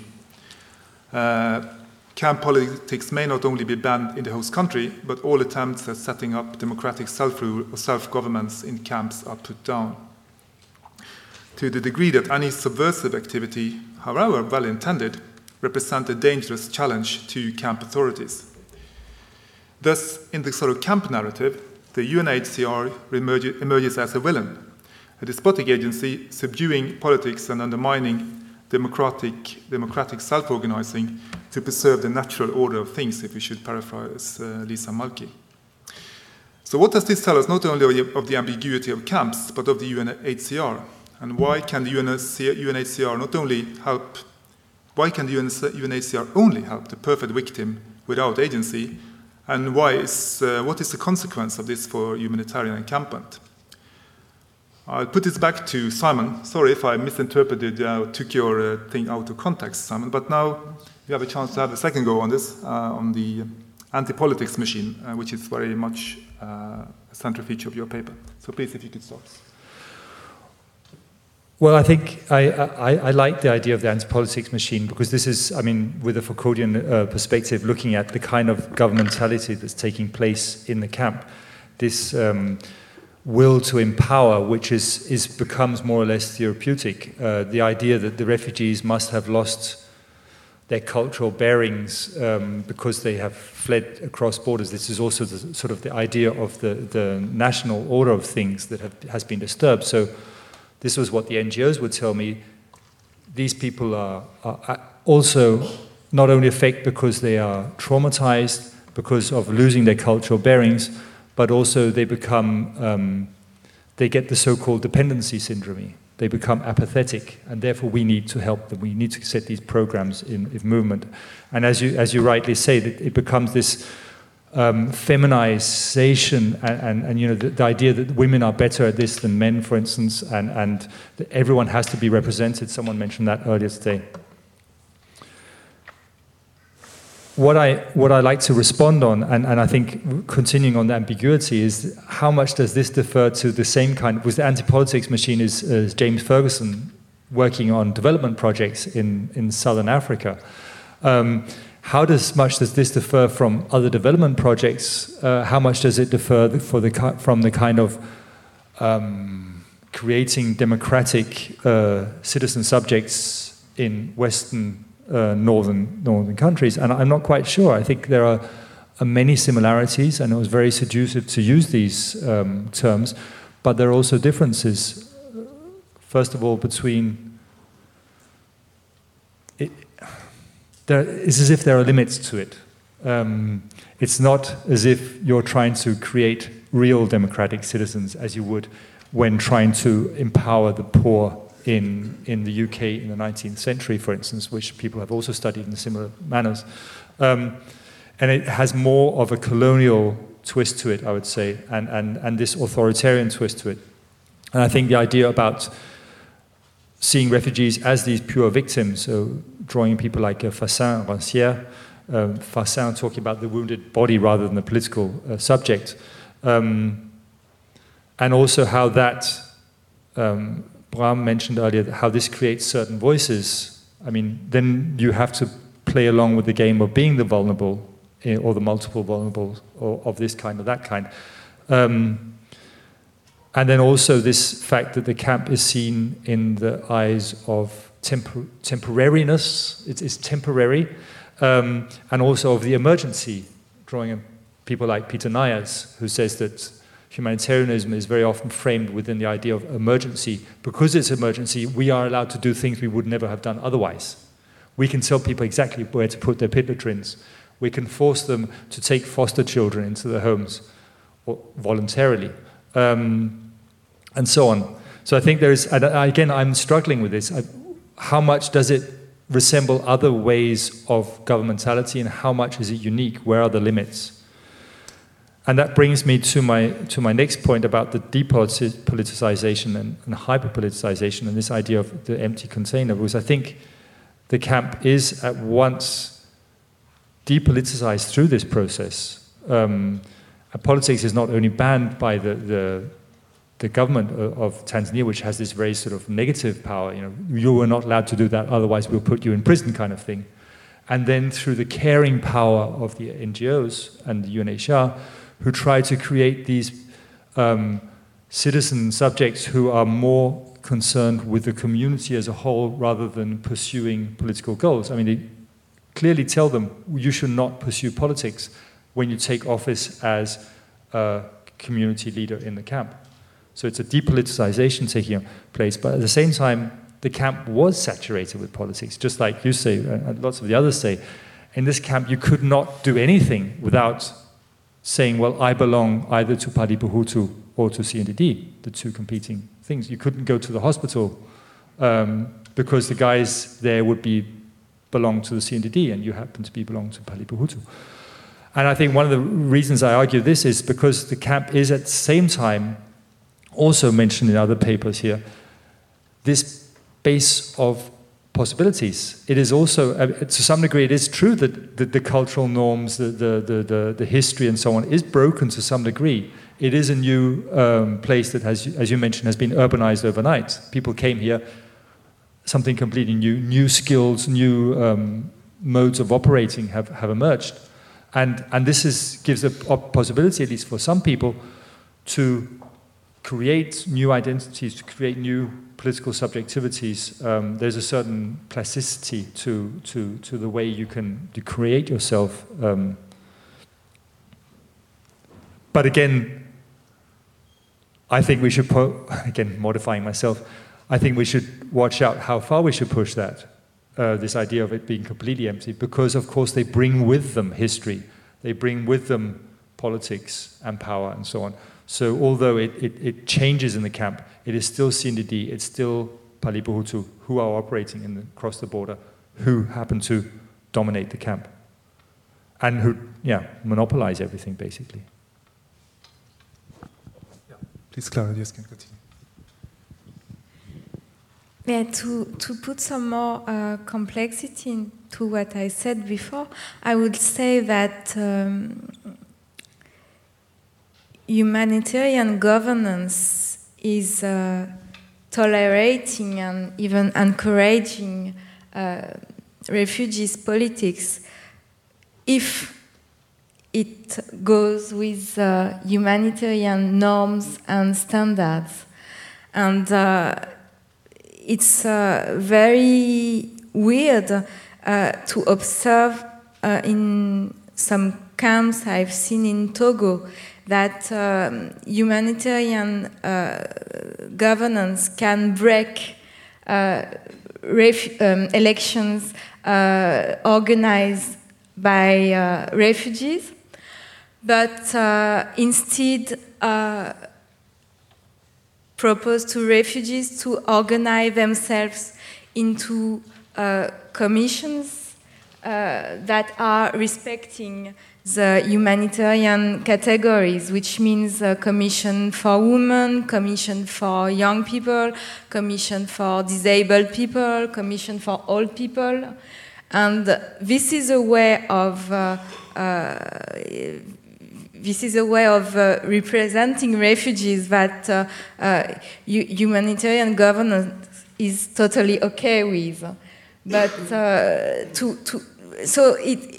Camp politics may not only be banned in the host country, but all attempts at setting up democratic self-rule or self-governments in camps are put down. To the degree that any subversive activity, however well-intended, represents a dangerous challenge to camp authorities. Thus, in the sort of camp narrative, the UNHCR emerges as a villain, a despotic agency subduing politics and undermining democratic self-organizing to preserve the natural order of things, if we should paraphrase Lisa Mulkey. So what does this tell us not only of the ambiguity of camps, but of the UNHCR? And why can the UNHCR only help the perfect victim without agency? And what is the consequence of this for humanitarian encampment? I'll put this back to Simon. Sorry if I misinterpreted or took your thing out of context, Simon, but now you have a chance to have a second go on this, on the anti-politics machine, which is very much a central feature of your paper. So please, if you could start. Well, I think I like the idea of the anti-politics machine because this is, I mean, with a Foucauldian perspective, looking at the kind of governmentality that's taking place in the camp. This will to empower, which becomes more or less therapeutic. The idea that the refugees must have lost their cultural bearings because they have fled across borders. This is also sort of the idea of the national order of things that has been disturbed. So this was what the NGOs would tell me. These people are also not only affected because they are traumatized because of losing their cultural bearings, but also they become, they get the so-called dependency syndrome. They become apathetic, and therefore we need to help them. We need to set these programs in movement. And as you rightly say, it becomes this feminization and you know the idea that women are better at this than men, for instance, and that everyone has to be represented. Someone mentioned that earlier today. What I like to respond on, and I think continuing on the ambiguity, is how much does this defer to the same kind, with the anti-politics machine is James Ferguson working on development projects in southern Africa. How much does this differ from other development projects? How much does it differ from the kind of creating democratic citizen subjects in Western northern countries? And I'm not quite sure. I think there are many similarities, and it was very seductive to use these terms, but there are also differences. First of all, between it's as if there are limits to it. It's not as if you're trying to create real democratic citizens as you would when trying to empower the poor in the UK in the 19th century, for instance, which people have also studied in similar manners. And it has more of a colonial twist to it, I would say, and this authoritarian twist to it. And I think the idea about seeing refugees as these pure victims, so drawing people like Fassin, Rancière, Fassin talking about the wounded body rather than the political subject, and also how that, Bram mentioned earlier, how this creates certain voices. I mean, then you have to play along with the game of being the vulnerable, or the multiple vulnerables, or of this kind or that kind. And then also this fact that the camp is seen in the eyes of temporariness, it's temporary, and also of the emergency, drawing on people like Peter Nayas, who says that humanitarianism is very often framed within the idea of emergency. Because it's emergency, we are allowed to do things we would never have done otherwise. We can tell people exactly where to put their pitotrins. We can force them to take foster children into their homes, or voluntarily. And so on. So I think there is, and again, I'm struggling with this. How much does it resemble other ways of governmentality, and how much is it unique? Where are the limits? And that brings me to my next point about the depoliticization and hyper-politicization, and this idea of the empty container, because I think the camp is at once depoliticized through this process. And politics is not only banned by the the government of Tanzania, which has this very sort of negative power, you were not allowed to do that, otherwise we'll put you in prison kind of thing. And then through the caring power of the NGOs and the UNHCR, who try to create these citizen subjects who are more concerned with the community as a whole rather than pursuing political goals. I mean, they clearly tell them, you should not pursue politics when you take office as a community leader in the camp. So it's a depoliticization taking place, but at the same time, the camp was saturated with politics, just like you say, and lots of the others say. In this camp, you could not do anything without saying, well, I belong either to Party Bahutu or to CNDD, the two competing things. You couldn't go to the hospital because the guys there would belong to the CNDD, and you happen to belong to Party Bahutu. And I think one of the reasons I argue this is because the camp is at the same time, also mentioned in other papers here, this base of possibilities. It is also, to some degree, it is true that the cultural norms, the history and so on is broken to some degree. It is a new place that has, as you mentioned, has been urbanized overnight. People came here, something completely new skills, new modes of operating have emerged. And this gives a possibility, at least for some people, to create new identities, to create new political subjectivities. There's a certain plasticity to the way you can create yourself. But again, I think we should, again, modifying myself, I think we should watch out how far we should push that, this idea of it being completely empty, because of course they bring with them history, they bring with them politics and power and so on. So although it changes in the camp, it is still CNDD, it's still Party Bahutu who are operating across the border, who happen to dominate the camp, and who, monopolize everything basically. Yeah. Please, Clara, you can continue. Yeah, to put some more complexity into what I said before, I would say that humanitarian governance is tolerating and even encouraging refugees' politics if it goes with humanitarian norms and standards. And it's very weird to observe in some camps I've seen in Togo that humanitarian governance can break elections organized by refugees, but instead propose to refugees to organize themselves into commissions that are respecting the humanitarian categories, which means commission for women, commission for young people, commission for disabled people, commission for old people. And this is a way of representing refugees that humanitarian governance is totally okay with. But so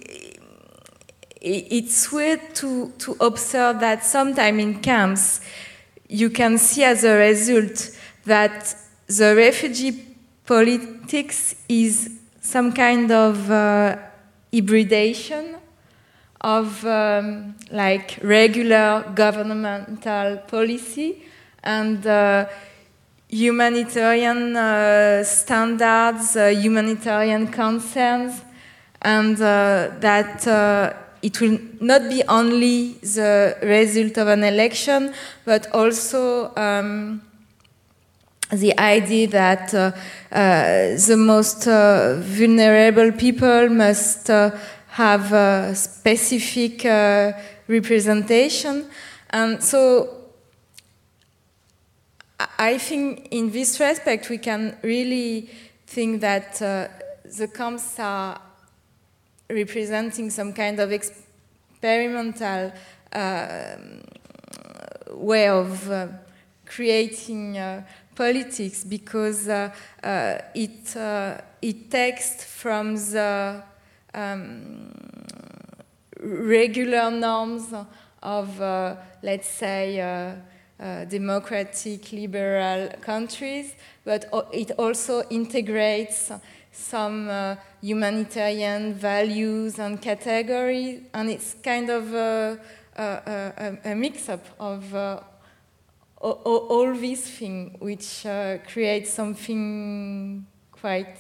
it's weird to observe that sometimes in camps you can see as a result that the refugee politics is some kind of hybridation of like regular governmental policy and humanitarian standards, humanitarian concerns, and that it will not be only the result of an election, but also the idea that the most vulnerable people must have a specific representation. And so I think in this respect we can really think that the camps are representing some kind of experimental way of creating politics, because it takes from the regular norms of, let's say, democratic, liberal countries, but it also integrates some humanitarian values and categories, and it's kind of a mix-up of all these things, which creates something quite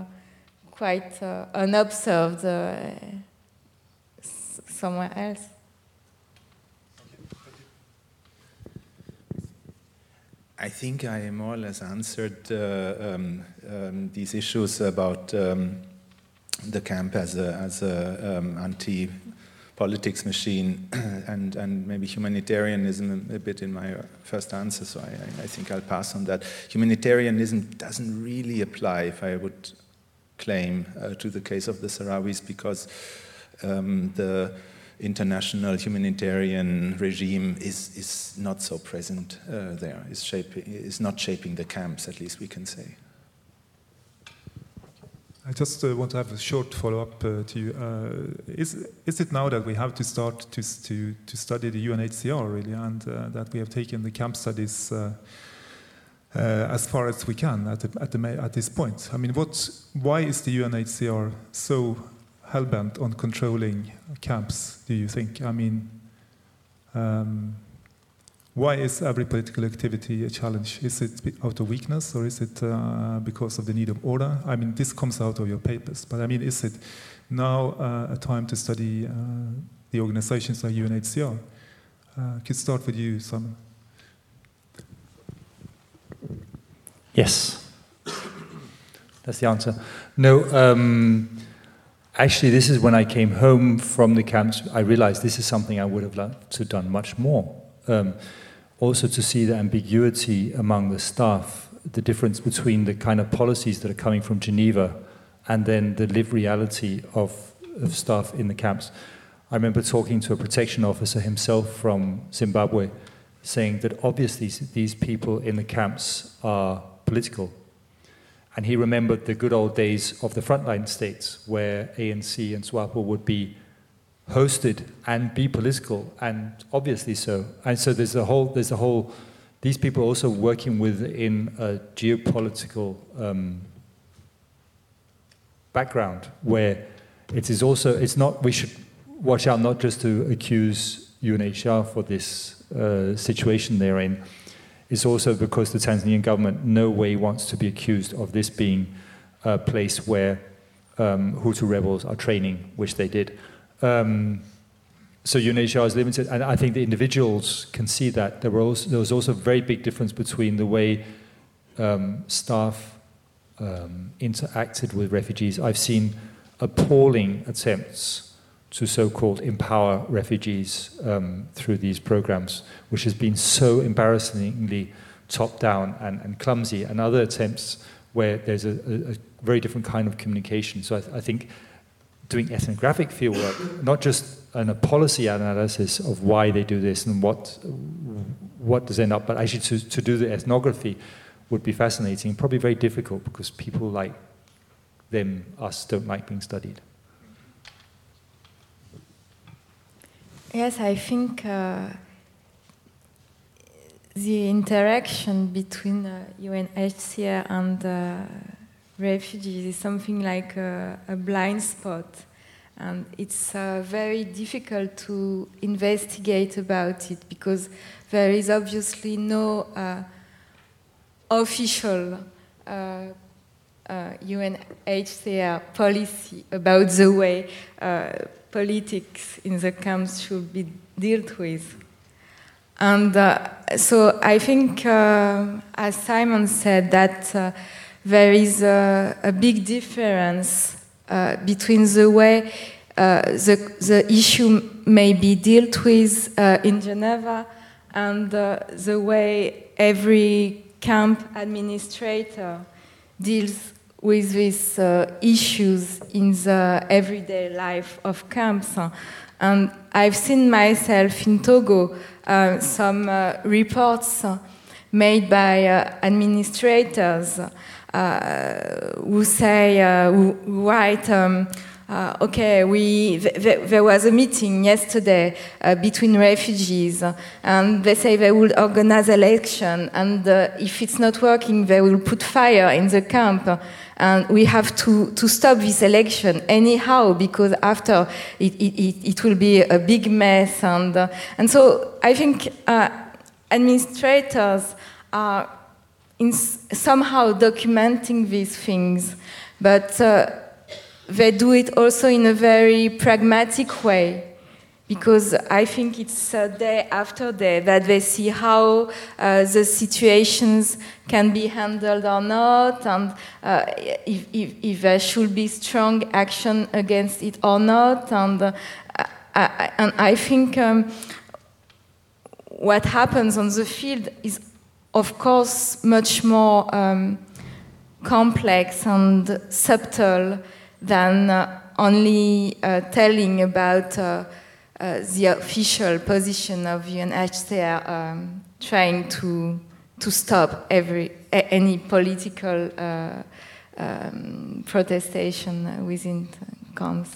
unobserved somewhere else. I think I more or less answered these issues about the camp as a anti-politics machine and maybe humanitarianism a bit in my first answer, so I think I'll pass on that. Humanitarianism doesn't really apply, if I would claim, to the case of the Sahrawis, because the international humanitarian regime is not so present there, is not shaping the camps, at least we can say. I just want to have a short follow-up to you. Is it now that we have to start to study the UNHCR, really, and that we have taken the camp studies as far as we can at this point? I mean, why is the UNHCR so hell-bent on controlling camps, do you think? I mean, why is every political activity a challenge? Is it out of weakness, or is it because of the need of order? I mean, this comes out of your papers, but I mean, is it now a time to study the organizations like UNHCR? Could start with you, Simon. Yes. That's the answer. No, actually, this is when I came home from the camps, I realized this is something I would have loved to have done much more. Also to see the ambiguity among the staff, the difference between the kind of policies that are coming from Geneva and then the lived reality of staff in the camps. I remember talking to a protection officer himself from Zimbabwe, saying that obviously these people in the camps are political. And he remembered the good old days of the frontline states where ANC and SWAPO would be hosted and be political, and obviously so. And so there's a whole, these people also working within a geopolitical background where it is also, it's not, we should watch out not just to accuse UNHCR for this situation they're in. It's also because the Tanzanian government no way wants to be accused of this being a place where Hutu rebels are training, which they did. So UNHCR is limited, and I think the individuals can see that. There was also a very big difference between the way staff interacted with refugees. I've seen appalling attempts to so-called empower refugees through these programs, which has been so embarrassingly top-down and clumsy, and other attempts where there's a very different kind of communication. So I think doing ethnographic fieldwork, not just a policy analysis of why they do this and what does end up, but actually to do the ethnography would be fascinating, probably very difficult because people like us don't like being studied. Yes, I think the interaction between UNHCR and refugees is something like a blind spot, and it's very difficult to investigate about it because there is obviously no official UNHCR policy about the way politics in the camps should be dealt with. And so I think, as Simon said, that there is a big difference between the way the issue may be dealt with in Geneva and the way every camp administrator deals with these issues in the everyday life of camps. And I've seen myself in Togo some reports made by administrators who say, who write, okay, there was a meeting yesterday between refugees, and they say they will organize election, and if it's not working, they will put fire in the camp, and we have to stop this election anyhow, because after it will be a big mess, and so I think administrators are somehow documenting these things, but they do it also in a very pragmatic way, because I think it's day after day that they see how the situations can be handled or not, and if there should be strong action against it or not. And I think what happens on the field is, of course, much more complex and subtle than only telling about the official position of UNHCR trying to stop any political protestation within camps.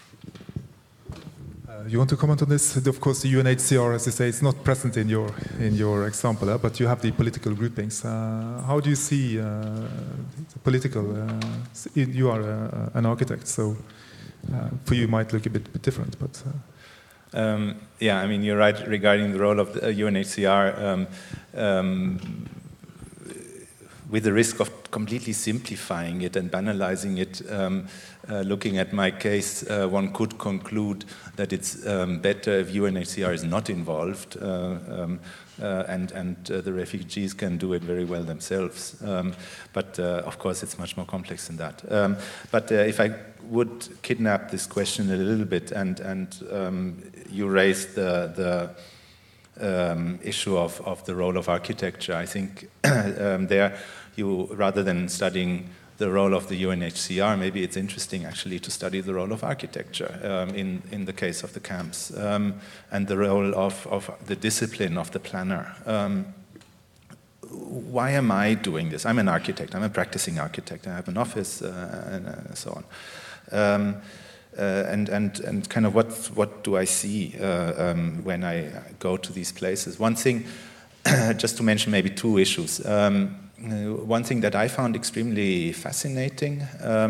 You want to comment on this? Of course, the UNHCR, as you say, is not present in your example, but you have the political groupings. How do you see the political? You are an architect, so for you it might look a bit different, but. Yeah, I mean, you're right regarding the role of the UNHCR. With the risk of completely simplifying it and banalizing it, looking at my case, one could conclude that it's better if UNHCR is not involved, and the refugees can do it very well themselves. But of course, it's much more complex than that. But if I would kidnap this question a little bit, and you raised the issue of the role of architecture, I think there, you, rather than studying the role of the UNHCR, maybe it's interesting actually to study the role of architecture in the case of the camps, and the role of the discipline of the planner. Why am I doing this? I'm an architect, I'm a practicing architect, I have an office and so on. And kind of what do I see when I go to these places? One thing, just to mention maybe two issues. One thing that I found extremely fascinating,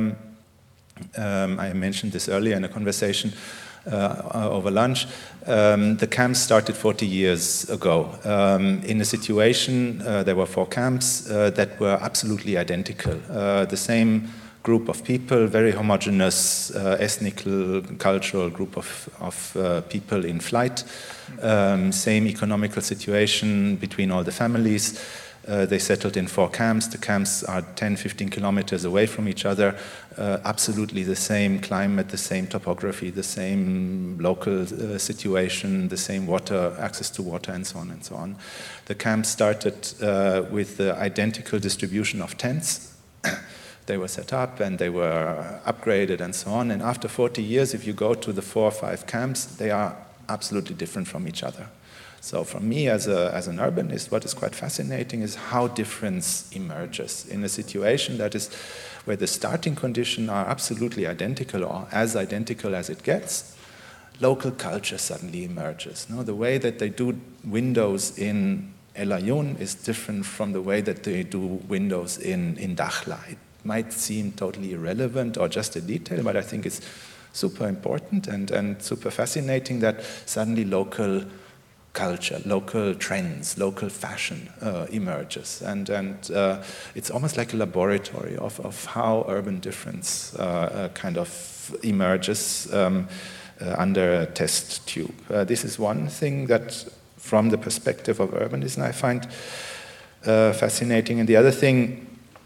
I mentioned this earlier in a conversation over lunch, the camps started 40 years ago. In a situation, there were 4 camps that were absolutely identical. The same group of people, very homogeneous, ethnic, cultural group of people in flight, same economical situation between all the families. They settled in 4 camps. The camps are 10, 15 kilometers away from each other. Absolutely the same climate, the same topography, the same local situation, the same water, access to water, and so on and so on. The camps started with the identical distribution of tents. They were set up and they were upgraded and so on. And after 40 years, if you go to the 4 or 5 camps, they are absolutely different from each other. So for me as an urbanist, what is quite fascinating is how difference emerges in a situation that is where the starting conditions are absolutely identical or as identical as it gets. Local culture suddenly emerges. No? The way that they do windows in El Aaiún is different from the way that they do windows in Dakhla. It might seem totally irrelevant or just a detail, but I think it's super important and super fascinating that suddenly local culture, local trends, local fashion emerges. And it's almost like a laboratory of how urban difference kind of emerges under a test tube. This is one thing that, from the perspective of urbanism, I find fascinating. And the other thing,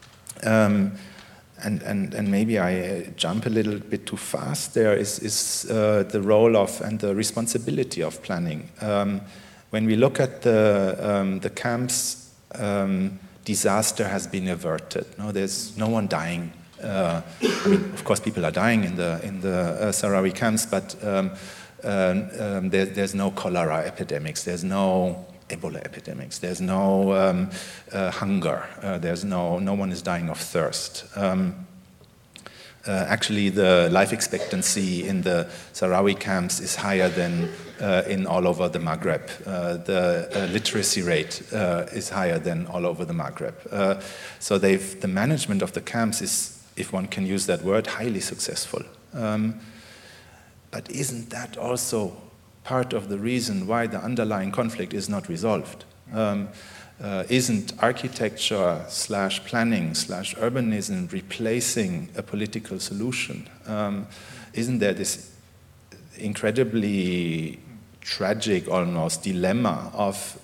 and maybe I jump a little bit too fast there, is the role of and the responsibility of planning. When we look at the camps, disaster has been averted. No, there's no one dying. I mean, of course, people are dying in the Sahrawi camps, but there's no cholera epidemics. There's no Ebola epidemics. There's no hunger. There's no one is dying of thirst. Actually, the life expectancy in the Sahrawi camps is higher than in all over the Maghreb. The literacy rate is higher than all over the Maghreb. So the management of the camps is, if one can use that word, highly successful. But isn't that also part of the reason why the underlying conflict is not resolved? Isn't architecture / planning / urbanism replacing a political solution? Isn't there this incredibly tragic, almost, dilemma of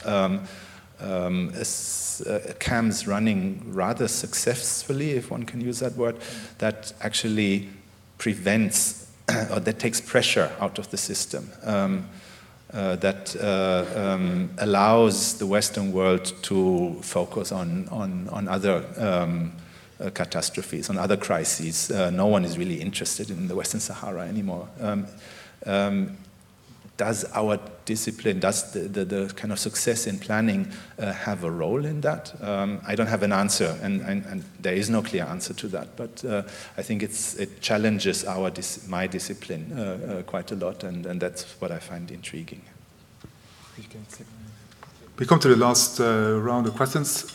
camps running rather successfully, if one can use that word, that actually prevents or that takes pressure out of the system, that allows the Western world to focus on other catastrophes, on other crises. No one is really interested in the Western Sahara anymore. Does our discipline, does the kind of success in planning have a role in that? I don't have an answer, and there is no clear answer to that, but I think it challenges my discipline quite a lot, and that's what I find intriguing. We come to the last round of questions.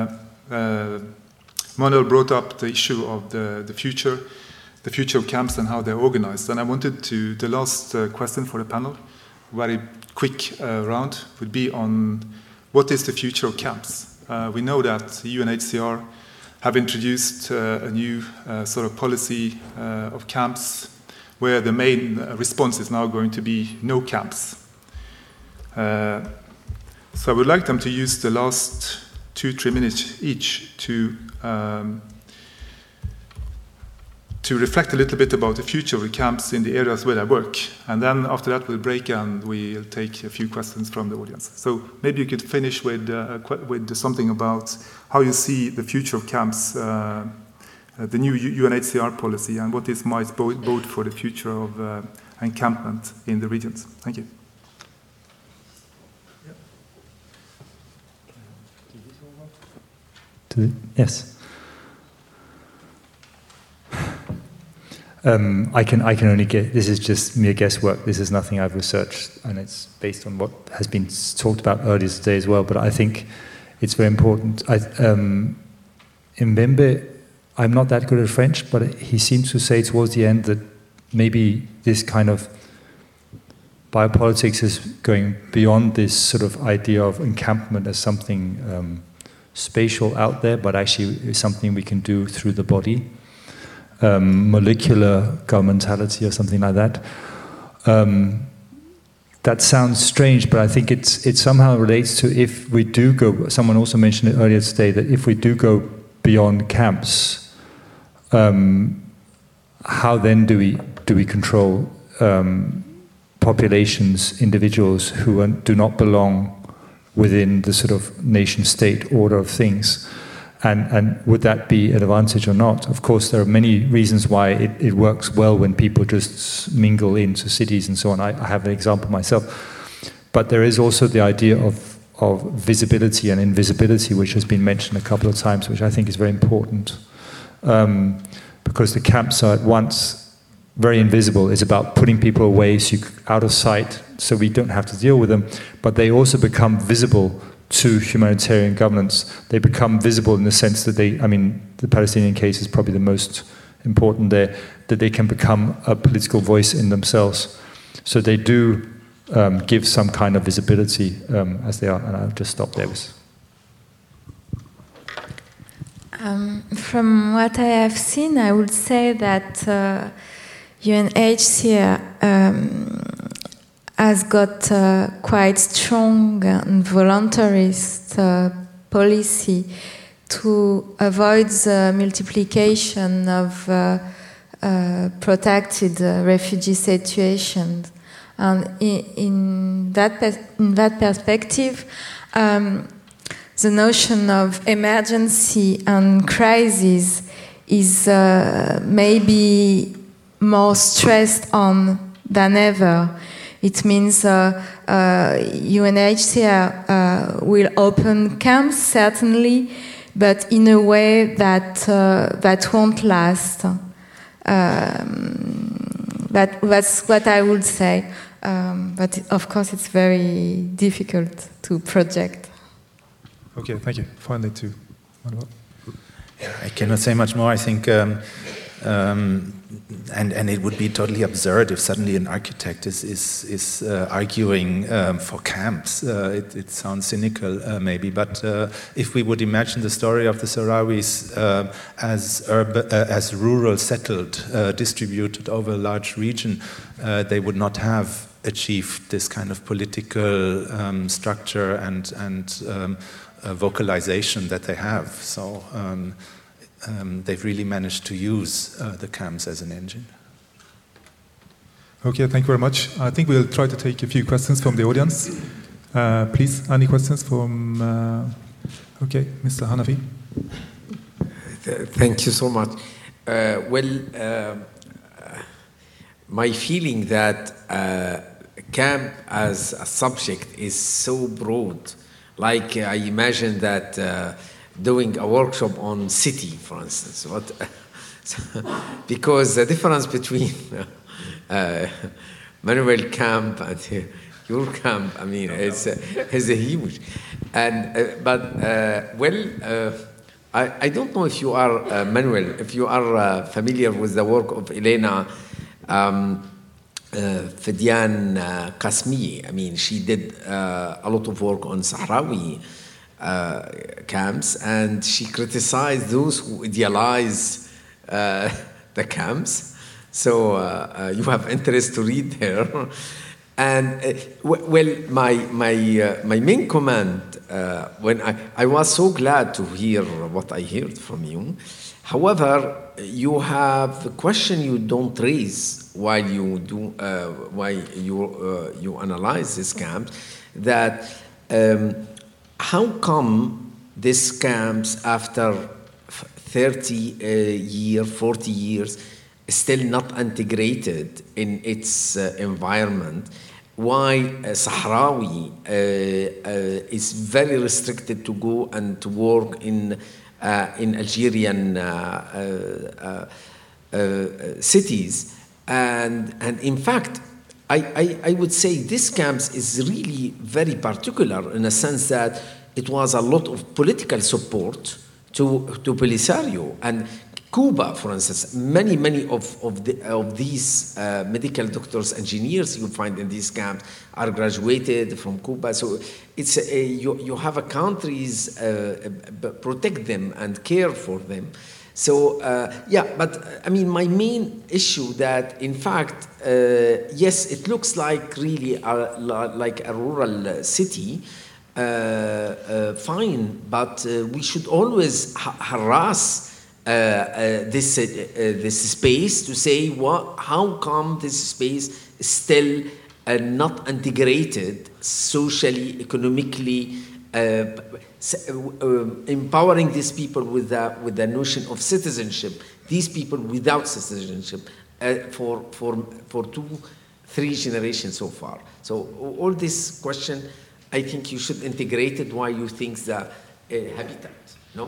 Manuel brought up the issue of the future of camps and how they're organized, and I wanted to, the last question for the panel, very quick round, would be on what is the future of camps. We know that UNHCR have introduced a new sort of policy of camps where the main response is now going to be no camps. So I would like them to use the last 2-3 minutes each to reflect a little bit about the future of the camps in the areas where I work. And then after that, we'll break and we'll take a few questions from the audience. So maybe you could finish with something about how you see the future of camps, the new UNHCR policy, and what this might bode for the future of encampment in the regions. Thank you. Yes. I can only get. This is just mere guesswork. This is nothing I've researched, and it's based on what has been talked about earlier today as well. But I think it's very important. Mbembe, I'm not that good at French, but he seems to say towards the end that maybe this kind of biopolitics is going beyond this sort of idea of encampment as something spatial out there, but actually is something we can do through the body. Molecular governmentality or something like that. That sounds strange, but I think it somehow relates to if we do go. Someone also mentioned it earlier today that if we do go beyond camps, how then do we control populations, individuals who do not belong within the sort of nation-state order of things? And would that be an advantage or not? Of course, there are many reasons why it works well when people just mingle into cities and so on. I have an example myself. But there is also the idea of visibility and invisibility, which has been mentioned a couple of times, which I think is very important. Because the camps are at once very invisible. It's about putting people away out of sight so we don't have to deal with them. But they also become visible to humanitarian governance. They become visible in the sense that the Palestinian case is probably the most important there, that they can become a political voice in themselves. So they do give some kind of visibility as they are, and I'll just stop there. From what I have seen, I would say that UNHCR has got quite strong and voluntarist policy to avoid the multiplication of protected refugee situations. And in that perspective, the notion of emergency and crisis is maybe more stressed on than ever. It means UNHCR will open camps, certainly, but in a way that won't last. That's what I would say. But of course, it's very difficult to project. Okay, thank you. Finally, to Manuel. Yeah, I cannot say much more. I think, and it would be totally absurd if suddenly an architect is arguing for camps. It sounds cynical, maybe, but if we would imagine the story of the Sahrawis as rural, settled, distributed over a large region, they would not have achieved this kind of political structure and vocalization that they have. So they've really managed to use the camps as an engine. Okay, thank you very much. I think we'll try to take a few questions from the audience. Please, any questions from... okay, Mr. Hanafi. Thank you so much. My feeling that camp as a subject is so broad. Like I imagine that doing a workshop on city, for instance, because the difference between Manuel camp and your camp, I mean, is a huge. And I don't know if you are Manuel, if you are familiar with the work of Elena Fedian Qasmi. I mean, she did a lot of work on Sahrawi camps, and she criticized those who idealize the camps. So you have interest to read there. And my main comment when I was so glad to hear what I heard from you. However, you have a question you don't raise while you do you analyze these camps. That how come these camps after 30 years, 40 years, still not integrated in its environment? Why Sahrawi is very restricted to go and to work in Algerian cities, and in fact, I would say this camps is really very particular in a sense that it was a lot of political support to Polisario and Cuba, for instance. Many of these medical doctors, engineers you find in these camps are graduated from Cuba. So it's you have a countries protect them and care for them. So but I mean, my main issue that in fact, yes, it looks like really like a rural city. Fine, but we should always harass this space to say how come this space is still not integrated socially, economically, empowering these people with the notion of citizenship. These people without citizenship for 2-3 generations so far. So all this question, I think you should integrate it while you think the habitat. No.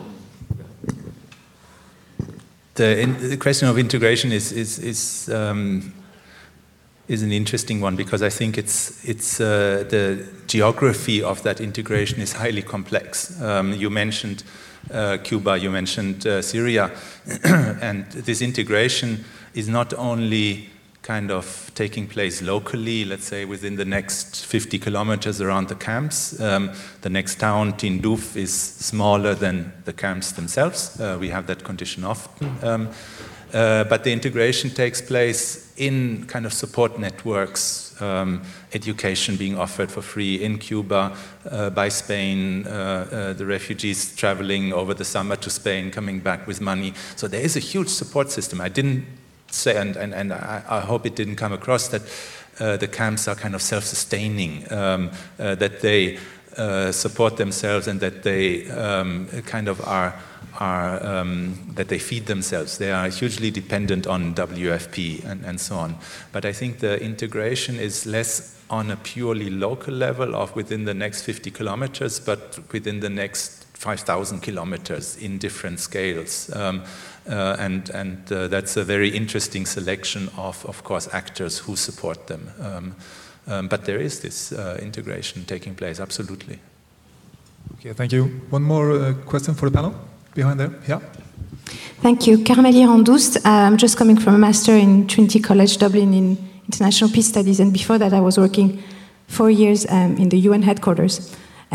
The question of integration is an interesting one, because I think it's the geography of that integration is highly complex. You mentioned Cuba, you mentioned Syria, and this integration is not only kind of taking place locally, let's say within the next 50 kilometers around the camps. The next town, Tindouf, is smaller than the camps themselves. We have that condition often. But the integration takes place in kind of support networks, education being offered for free in Cuba by Spain, the refugees traveling over the summer to Spain, coming back with money. So there is a huge support system. I didn't say, and I hope it didn't come across that the camps are kind of self-sustaining, that they support themselves and that they kind of are that they feed themselves. They are hugely dependent on WFP and so on. But I think the integration is less on a purely local level of within the next 50 kilometers, but within the next 5,000 kilometers in different scales. That's a very interesting selection of course, actors who support them. But there is this integration taking place, absolutely. Okay, thank you. One more question for the panel. Behind there, yeah. Thank you. Carmelie Randoust. I'm just coming from a master in Trinity College Dublin in International Peace Studies, and before that I was working 4 years in the UN headquarters.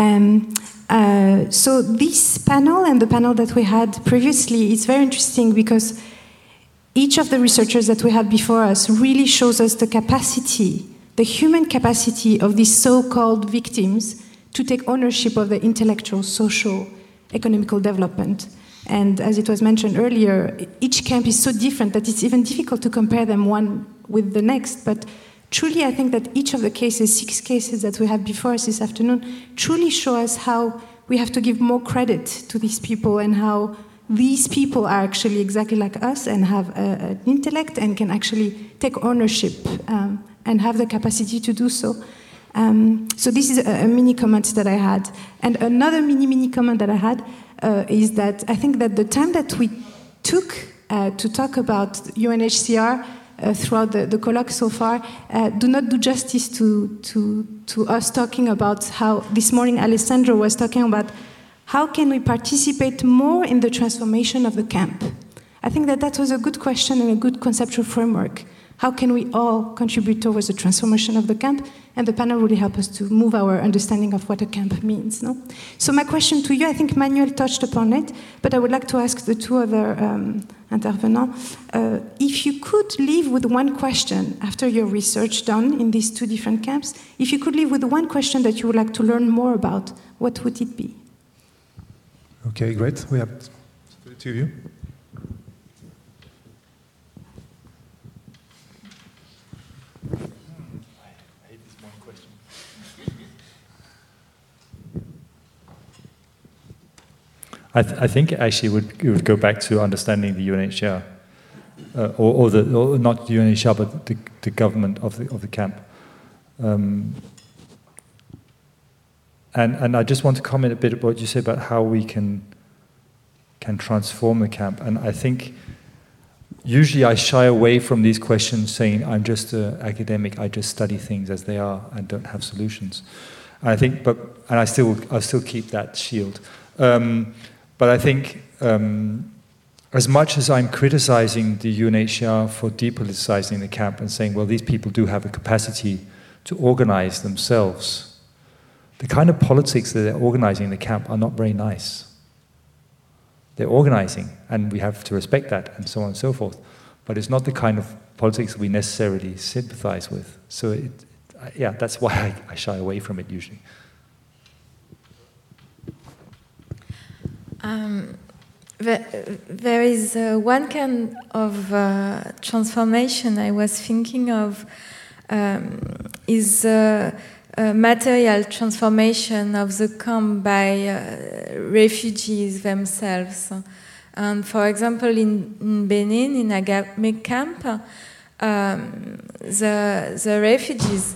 So this panel and the panel that we had previously is very interesting because each of the researchers that we had before us really shows us the capacity, the human capacity of these so-called victims to take ownership of the intellectual, social, economical development. And as it was mentioned earlier, each camp is so different that it's even difficult to compare them one with the next. But truly, I think that each of the cases, 6 cases that we had before us this afternoon, truly show us how we have to give more credit to these people and how these people are actually exactly like us and have an intellect and can actually take ownership and have the capacity to do so. So this is a mini comment that I had. And another mini comment that I had is that I think that the time that we took to talk about UNHCR throughout the colloque so far do not do justice to us talking about how this morning Alessandro was talking about how can we participate more in the transformation of the camp. I think that was a good question and a good conceptual framework. How can we all contribute towards the transformation of the camp? And the panel really helped us to move our understanding of what a camp means. No? So my question to you, I think Manuel touched upon it, but I would like to ask the 2 other intervenants, if you could leave with one question after your research done in these 2 different camps, if you could leave with one question that you would like to learn more about, what would it be? Okay, great. We have 2 of you. I think actually it would go back to understanding the UNHCR, or not the UNHCR, but the government of the camp. And I just want to comment a bit about what you said about how we can transform the camp. And I think usually I shy away from these questions saying I'm just an academic, I just study things as they are and don't have solutions. And I think, I'll still keep that shield. But I think as much as I'm criticizing the UNHCR for depoliticizing the camp and saying, well, these people do have a capacity to organize themselves, the kind of politics that they're organizing in the camp are not very nice. They're organizing, and we have to respect that, and so on and so forth. But it's not the kind of politics that we necessarily sympathize with. So, that's why I shy away from it usually. There is one kind of transformation I was thinking of is material transformation of the camp by refugees themselves. And for example, in Benin, in Agame camp, the refugees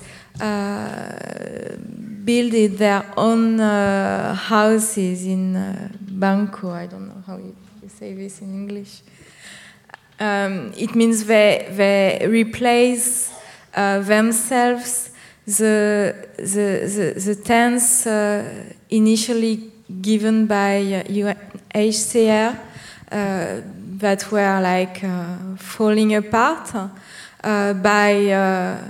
built their own houses in Banco. I don't know how you say this in English. It means they replace themselves the tents initially given by UNHCR that were like falling apart by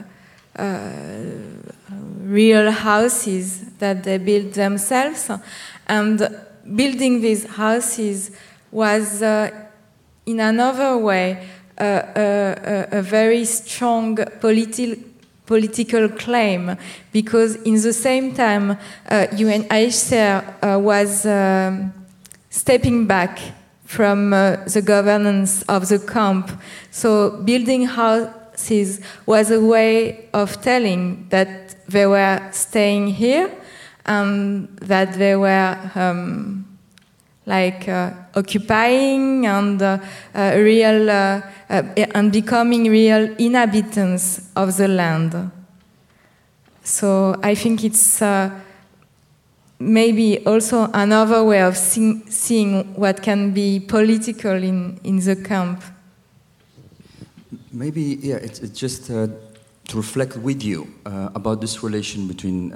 real houses that they built themselves. And building these houses was, in another way, a very strong political claim, because in the same time UNHCR was stepping back from the governance of the camp. So building houses was a way of telling that they were staying here and that they were occupying and and becoming real inhabitants of the land. So I think it's maybe also another way of seeing what can be political in the camp. Maybe, yeah, it's just to reflect with you about this relation between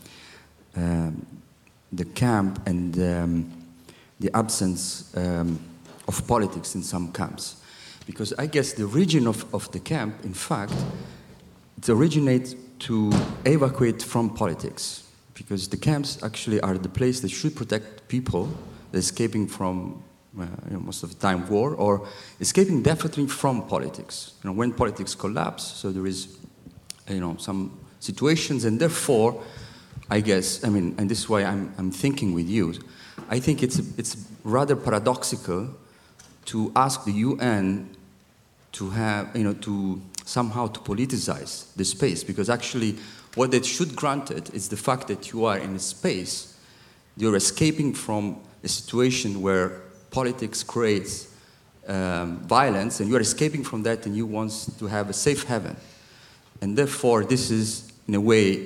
the camp and the absence of politics in some camps. Because I guess the origin of the camp, in fact, it originates to evacuate from politics. Because the camps actually are the place that should protect people escaping from, most of the time, war, or escaping definitely from politics. When politics collapse, so there is, some situations, and therefore, I guess, and this is why I'm thinking with you, I think it's rather paradoxical to ask the UN to have, to somehow to politicize the space, because actually what they should grant it is the fact that you are in a space, you're escaping from a situation where politics creates violence, and you're escaping from that, and you want to have a safe haven. And therefore, this is, in a way,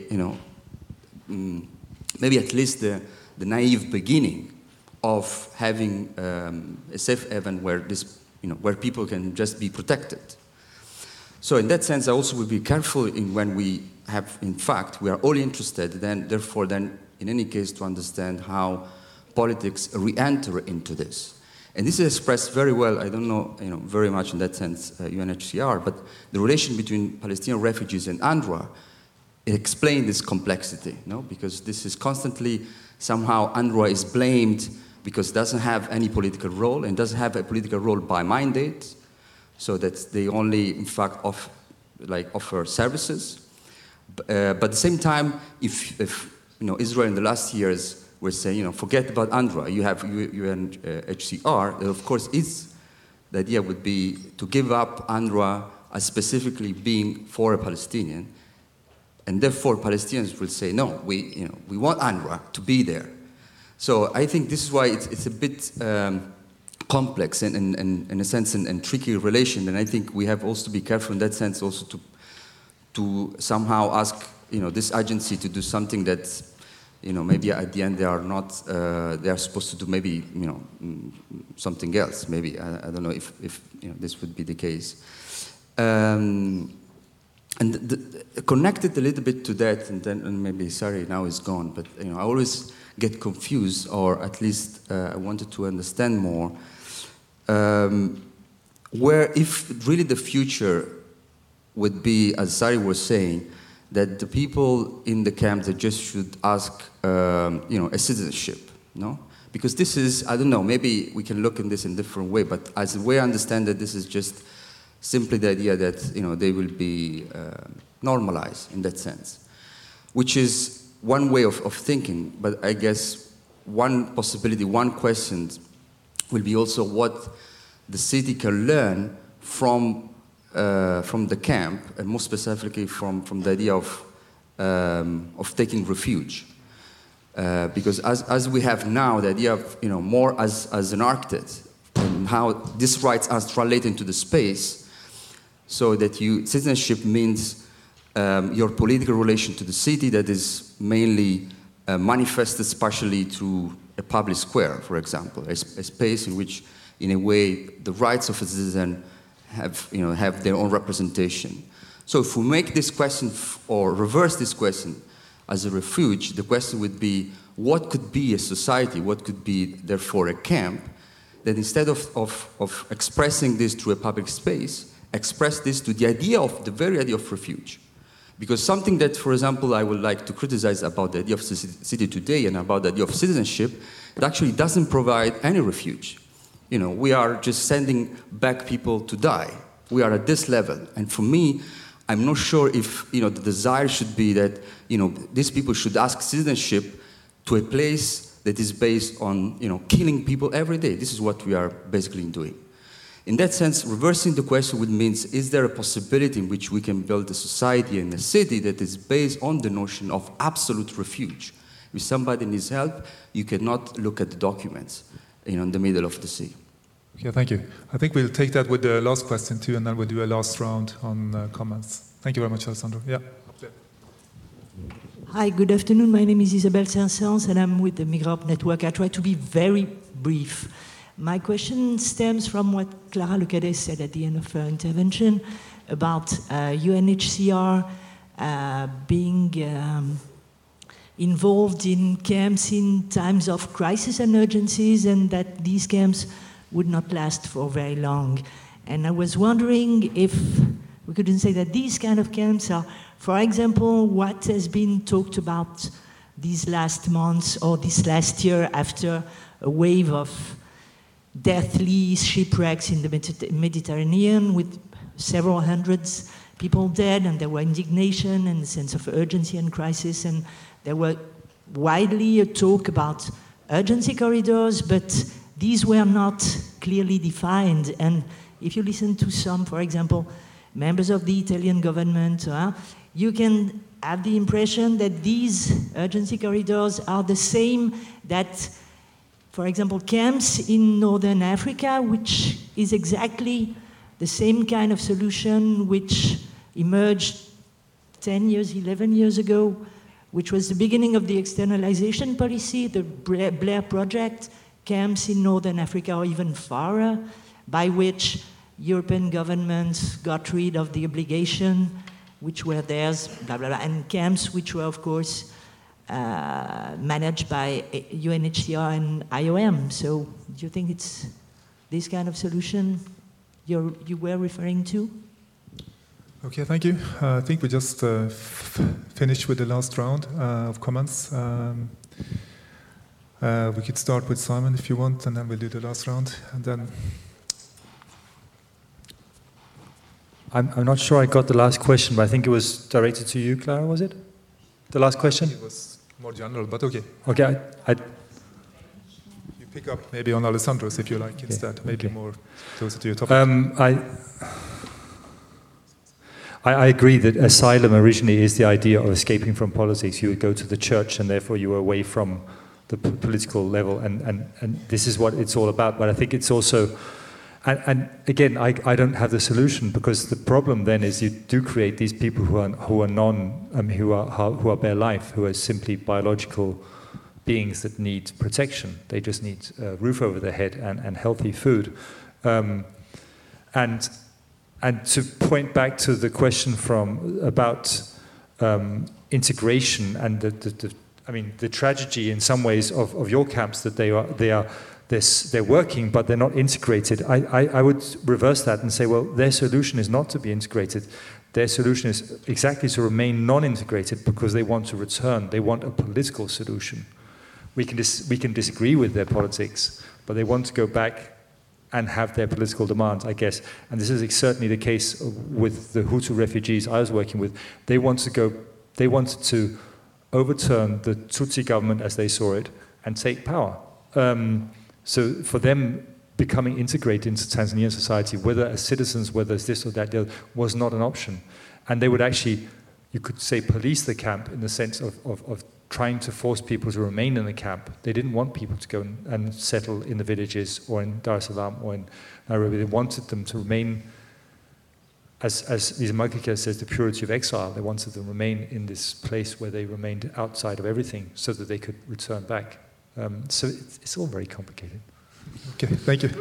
maybe at least the naive beginning of having a safe haven where where people can just be protected. So in that sense, I also would be careful when we have, in fact, we are all interested, therefore, in any case, to understand how politics re-enter into this. And this is expressed very well, I don't know, very much in that sense, UNHCR, but the relation between Palestinian refugees and UNRWA, it explains this complexity, because this is constantly, somehow UNRWA is blamed because it doesn't have any political role, and doesn't have a political role by mandate, so that they only, in fact, offer services. But at the same time, if Israel in the last years were saying, forget about UNRWA, you have UNHCR, of course, the idea would be to give up UNRWA as specifically being for a Palestinian, and therefore Palestinians will say, no, we want UNRWA to be there. So I think this is why it's a bit complex and in a sense and tricky relation, and I think we have also to be careful in that sense also to somehow ask this agency to do something that maybe at the end they are not they are supposed to do maybe something else, maybe I don't know if this would be the case, and connected a little bit to that, and maybe Sari now is gone, but I always get confused, or at least I wanted to understand more where if really the future would be, as Sari was saying, that the people in the camp that just should ask, a citizenship, no? Because this is, I don't know, maybe we can look in this in a different way, but as the way I understand that this is just simply the idea that, they will be normalized in that sense, which is one way of thinking, but I guess one possibility, one question will be also what the city can learn from the camp, and more specifically from the idea of taking refuge, because as we have now the idea of more as an architect, and how these rights are translated into the space, so that citizenship means your political relation to the city that is mainly manifested partially through a public square, for example, a space in which, in a way, the rights of a citizen have their own representation. So if we make this question, or reverse this question as a refuge, the question would be, what could be a society, what could be, therefore, a camp, that instead of expressing this through a public space, express this to the very idea of refuge. Because something that, for example, I would like to criticize about the idea of city today and about the idea of citizenship, it actually doesn't provide any refuge. We are just sending back people to die. We are at this level. And for me, I'm not sure if, the desire should be that, these people should ask citizenship to a place that is based on, killing people every day. This is what we are basically doing. In that sense, reversing the question would mean, is there a possibility in which we can build a society and a city that is based on the notion of absolute refuge? If somebody needs help, you cannot look at the documents, in the middle of the sea. Okay, thank you. I think we'll take that with the last question too, and then we'll do a last round on comments. Thank you very much, Alessandro. Yeah. Hi, good afternoon. My name is Isabelle Saint-Saëns, and I'm with the Migrop Network. I try to be very brief. My question stems from what Clara Lucades said at the end of her intervention about UNHCR being involved in camps in times of crisis and urgencies, and that these camps would not last for very long. And I was wondering if we couldn't say that these kind of camps are, for example, what has been talked about these last months or this last year after a wave of deathly shipwrecks in the Mediterranean with several hundreds people dead, and there were indignation and a sense of urgency and crisis, and there were widely a talk about urgency corridors, but these were not clearly defined. And if you listen to some, for example, members of the Italian government, you can have the impression that these urgency corridors are the same that, for example, camps in Northern Africa, which is exactly the same kind of solution which emerged 10 years, 11 years ago, which was the beginning of the externalization policy, the Blair Project, camps in Northern Africa or even farther, by which European governments got rid of the obligation which were theirs, blah, blah, blah, and camps which were, of course, managed by UNHCR and IOM. So do you think it's this kind of solution you were referring to? Okay, thank you. I think we just finished with the last round of comments. We could start with Simon if you want, and then we'll do the last round. And then I'm not sure I got the last question, but I think it was directed to you, Clara, was it? The last question? It was more general, but okay. Okay, You pick up maybe on Alessandro's if you like, instead, maybe more closer to your topic. I agree that asylum originally is the idea of escaping from politics. You would go to the church and therefore you were away from the political level, and this is what it's all about. But I think it's also, and again, I don't have the solution, because the problem then is you do create these people who are bare life, who are simply biological beings that need protection. They just need a roof over their head and healthy food. And to point back to the question about integration and the tragedy in some ways of your camps, that they're working but they're not integrated. I would reverse that and say, well, their solution is not to be integrated. Their solution is exactly to remain non-integrated, because they want to return. They want a political solution. We can disagree with their politics, but they want to go back and have their political demands, I guess. And this is certainly the case with the Hutu refugees I was working with. They wanted to overturn the Tutsi government as they saw it and take power. So for them, becoming integrated into Tanzanian society, whether as citizens, whether as this or that, was not an option. And they would actually, you could say, police the camp in the sense of trying to force people to remain in the camp. They didn't want people to go and settle in the villages or in Dar es Salaam or in Nairobi. They wanted them to remain, as Lisa Makika says, the purity of exile. They wanted them to remain in this place where they remained outside of everything so that they could return back. So it's all very complicated. Okay, thank you.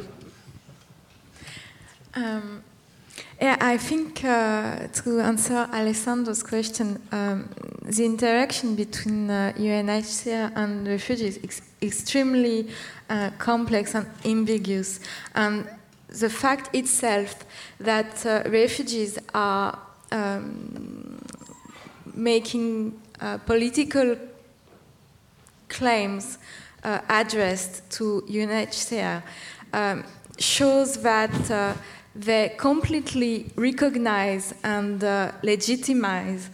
Yeah, I think to answer Alessandro's question, the interaction between UNHCR and refugees is extremely complex and ambiguous. And the fact itself that refugees are making political claims addressed to UNHCR shows that they completely recognize and legitimize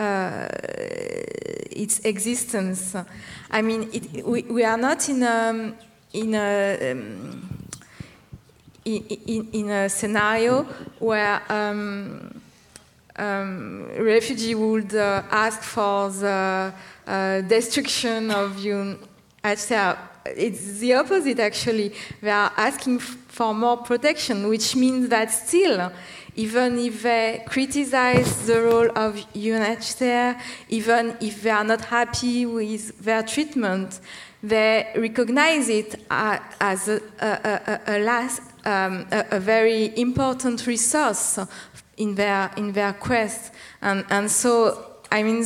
its existence. I mean, we are not in a scenario where refugee would ask for the destruction of UNHCR. It's the opposite, actually. They are asking for more protection, which means that still, even if they criticize the role of UNHCR, even if they are not happy with their treatment, they recognize it as a very important resource in their quest. And so, I mean,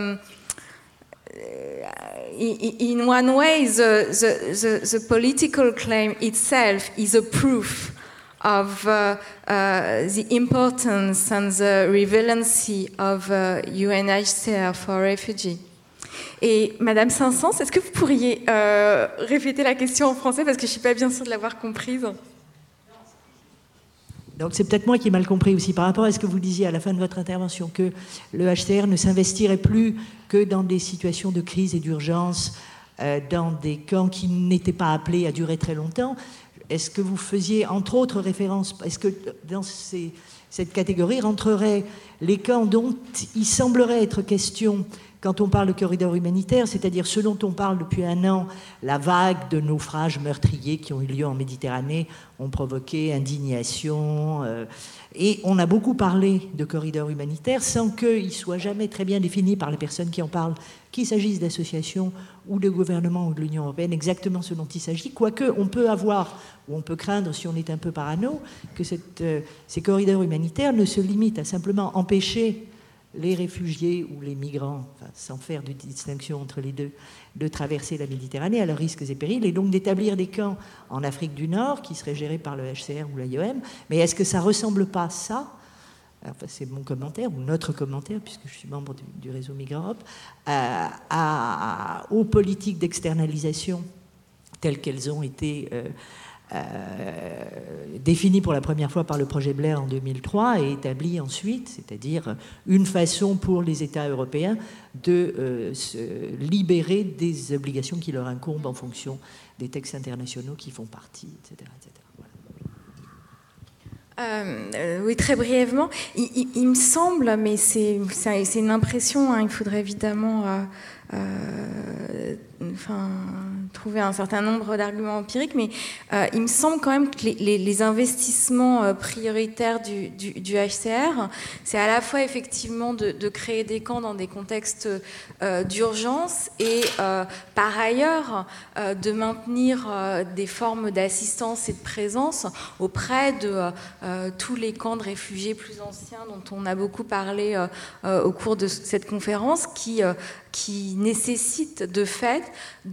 in one way, the political claim itself is a proof of the importance and the relevancy of UNHCR for refugees. Et Madame Saint-Saëns, est-ce que vous pourriez répéter la question en français parce que je ne suis pas bien sûre de l'avoir comprise? Donc c'est peut-être moi qui ai mal compris aussi par rapport à ce que vous disiez à la fin de votre intervention, que le HCR ne s'investirait plus que dans des situations de crise et d'urgence, dans des camps qui n'étaient pas appelés à durer très longtemps. Est-ce que vous faisiez entre autres référence, est-ce que dans cette catégorie rentreraient les camps dont il semblerait être question quand on parle de corridor humanitaire, c'est-à-dire ce dont on parle depuis un an, la vague de naufrages meurtriers qui ont eu lieu en Méditerranée ont provoqué indignation. Et on a beaucoup parlé de corridor humanitaire sans qu'il soit jamais très bien défini par les personnes qui en parlent, qu'il s'agisse d'associations ou de gouvernements ou de l'Union européenne, exactement ce dont il s'agit. Quoique on peut avoir, ou on peut craindre si on est un peu parano, que ces corridors humanitaires ne se limitent à simplement empêcher les réfugiés ou les migrants, enfin, sans faire de distinction entre les deux, de traverser la Méditerranée à leurs risques et périls, et donc d'établir des camps en Afrique du Nord qui seraient gérés par le HCR ou l'IOM. Mais est-ce que ça ne ressemble pas ça, enfin, c'est mon commentaire, ou notre commentaire, puisque je suis membre du réseau Migrants Europe, aux politiques d'externalisation telles qu'elles ont été défini pour la première fois par le projet Blair en 2003 et établi ensuite, c'est-à-dire une façon pour les États européens de se libérer des obligations qui leur incombent en fonction des textes internationaux qui font partie, etc. Voilà. Oui, très brièvement. Il me semble, mais c'est une impression, hein, il faudrait évidemment trouver un certain nombre d'arguments empiriques, mais il me semble quand même que les investissements prioritaires du HCR, c'est à la fois effectivement de créer des camps dans des contextes d'urgence et par ailleurs de maintenir des formes d'assistance et de présence auprès de tous les camps de réfugiés plus anciens dont on a beaucoup parlé au cours de cette conférence, qui nécessite de fait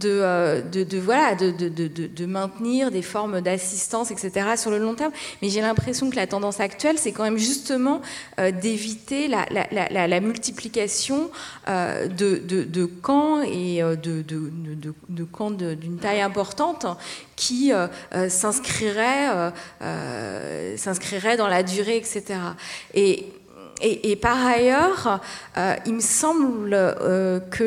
de maintenir des formes d'assistance, etc., sur le long terme. Mais j'ai l'impression que la tendance actuelle, c'est quand même justement d'éviter la multiplication de camps et de camps d'une taille importante qui s'inscriraient dans la durée, etc. Et par ailleurs, il me semble que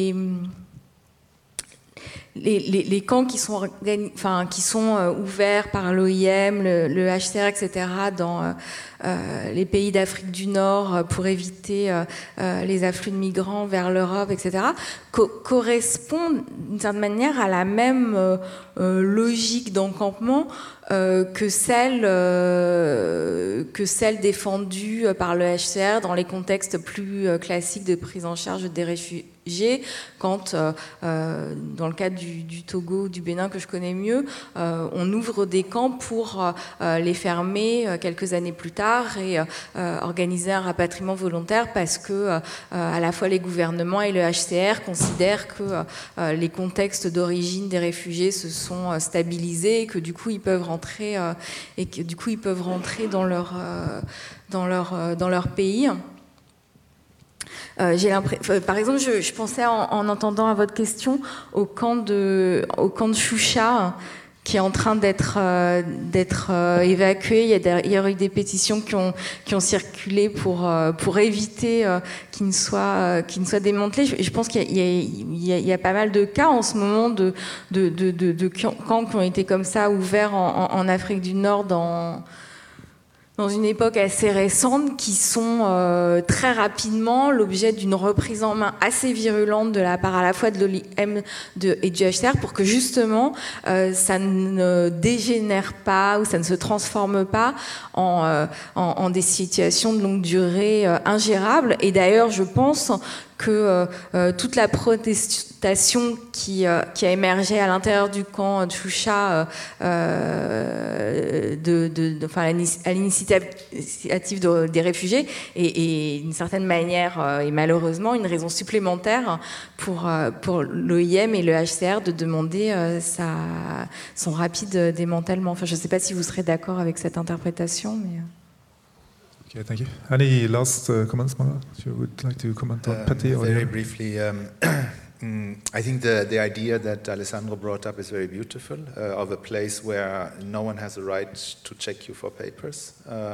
les camps qui sont ouverts par l'OIM, le HCR, etc., dans les pays d'Afrique du Nord pour éviter les afflux de migrants vers l'Europe, etc., correspondent d'une certaine manière à la même logique d'encampement que celle défendue par le HCR dans les contextes plus classiques de prise en charge des réfugiés, quand, dans le cadre du Togo, du Bénin que je connais mieux, on ouvre des camps pour les fermer quelques années plus tard et organiser un rapatriement volontaire parce que à la fois les gouvernements et le HCR considèrent que les contextes d'origine des réfugiés se sont stabilisés et que du coup ils peuvent rentrer dans leur pays. Par exemple, je pensais en entendant à votre question au camp de Choucha, qui est en train d'être évacué. Il y a d'ailleurs eu des pétitions qui ont circulé pour éviter qu'il ne soit démantelé. Je pense qu'il y a pas mal de cas en ce moment de camps qui ont été comme ça ouverts en Afrique du Nord dans dans une époque assez récente qui sont très rapidement l'objet d'une reprise en main assez virulente de la part à la fois de l'OIM et du HCR pour que justement ça ne dégénère pas ou ça ne se transforme pas en des situations de longue durée ingérables. Et d'ailleurs, je pense que toute la protestation qui a émergé à l'intérieur du camp de Choucha à l'initiative des réfugiés est d'une certaine manière et malheureusement une raison supplémentaire pour l'OIM et le HCR de demander son rapide démantèlement. Enfin, je ne sais pas si vous serez d'accord avec cette interprétation, mais... Okay, thank you. Any last comments, Mara? You would like to comment on Patti? Very briefly, I think the idea that Alessandro brought up is very beautiful, of a place where no one has a right to check you for papers.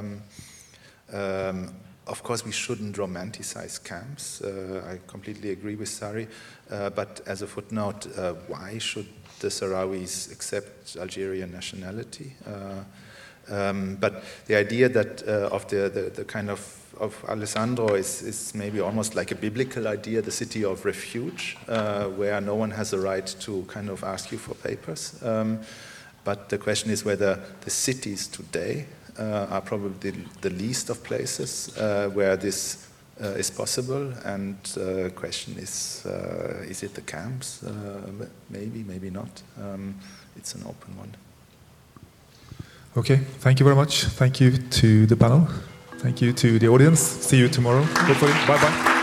Of course, we shouldn't romanticize camps. I completely agree with Sari. But as a footnote, why should the Sahrawis accept Algerian nationality? But the idea that of the kind of Alessandro is maybe almost like a biblical idea, the city of refuge, where no one has a right to kind of ask you for papers. But the question is whether the cities today are probably the least of places where this is possible. And the question is it the camps? Maybe, maybe not. It's an open one. Okay, thank you very much. Thank you to the panel. Thank you to the audience. See you tomorrow, hopefully. Bye-bye.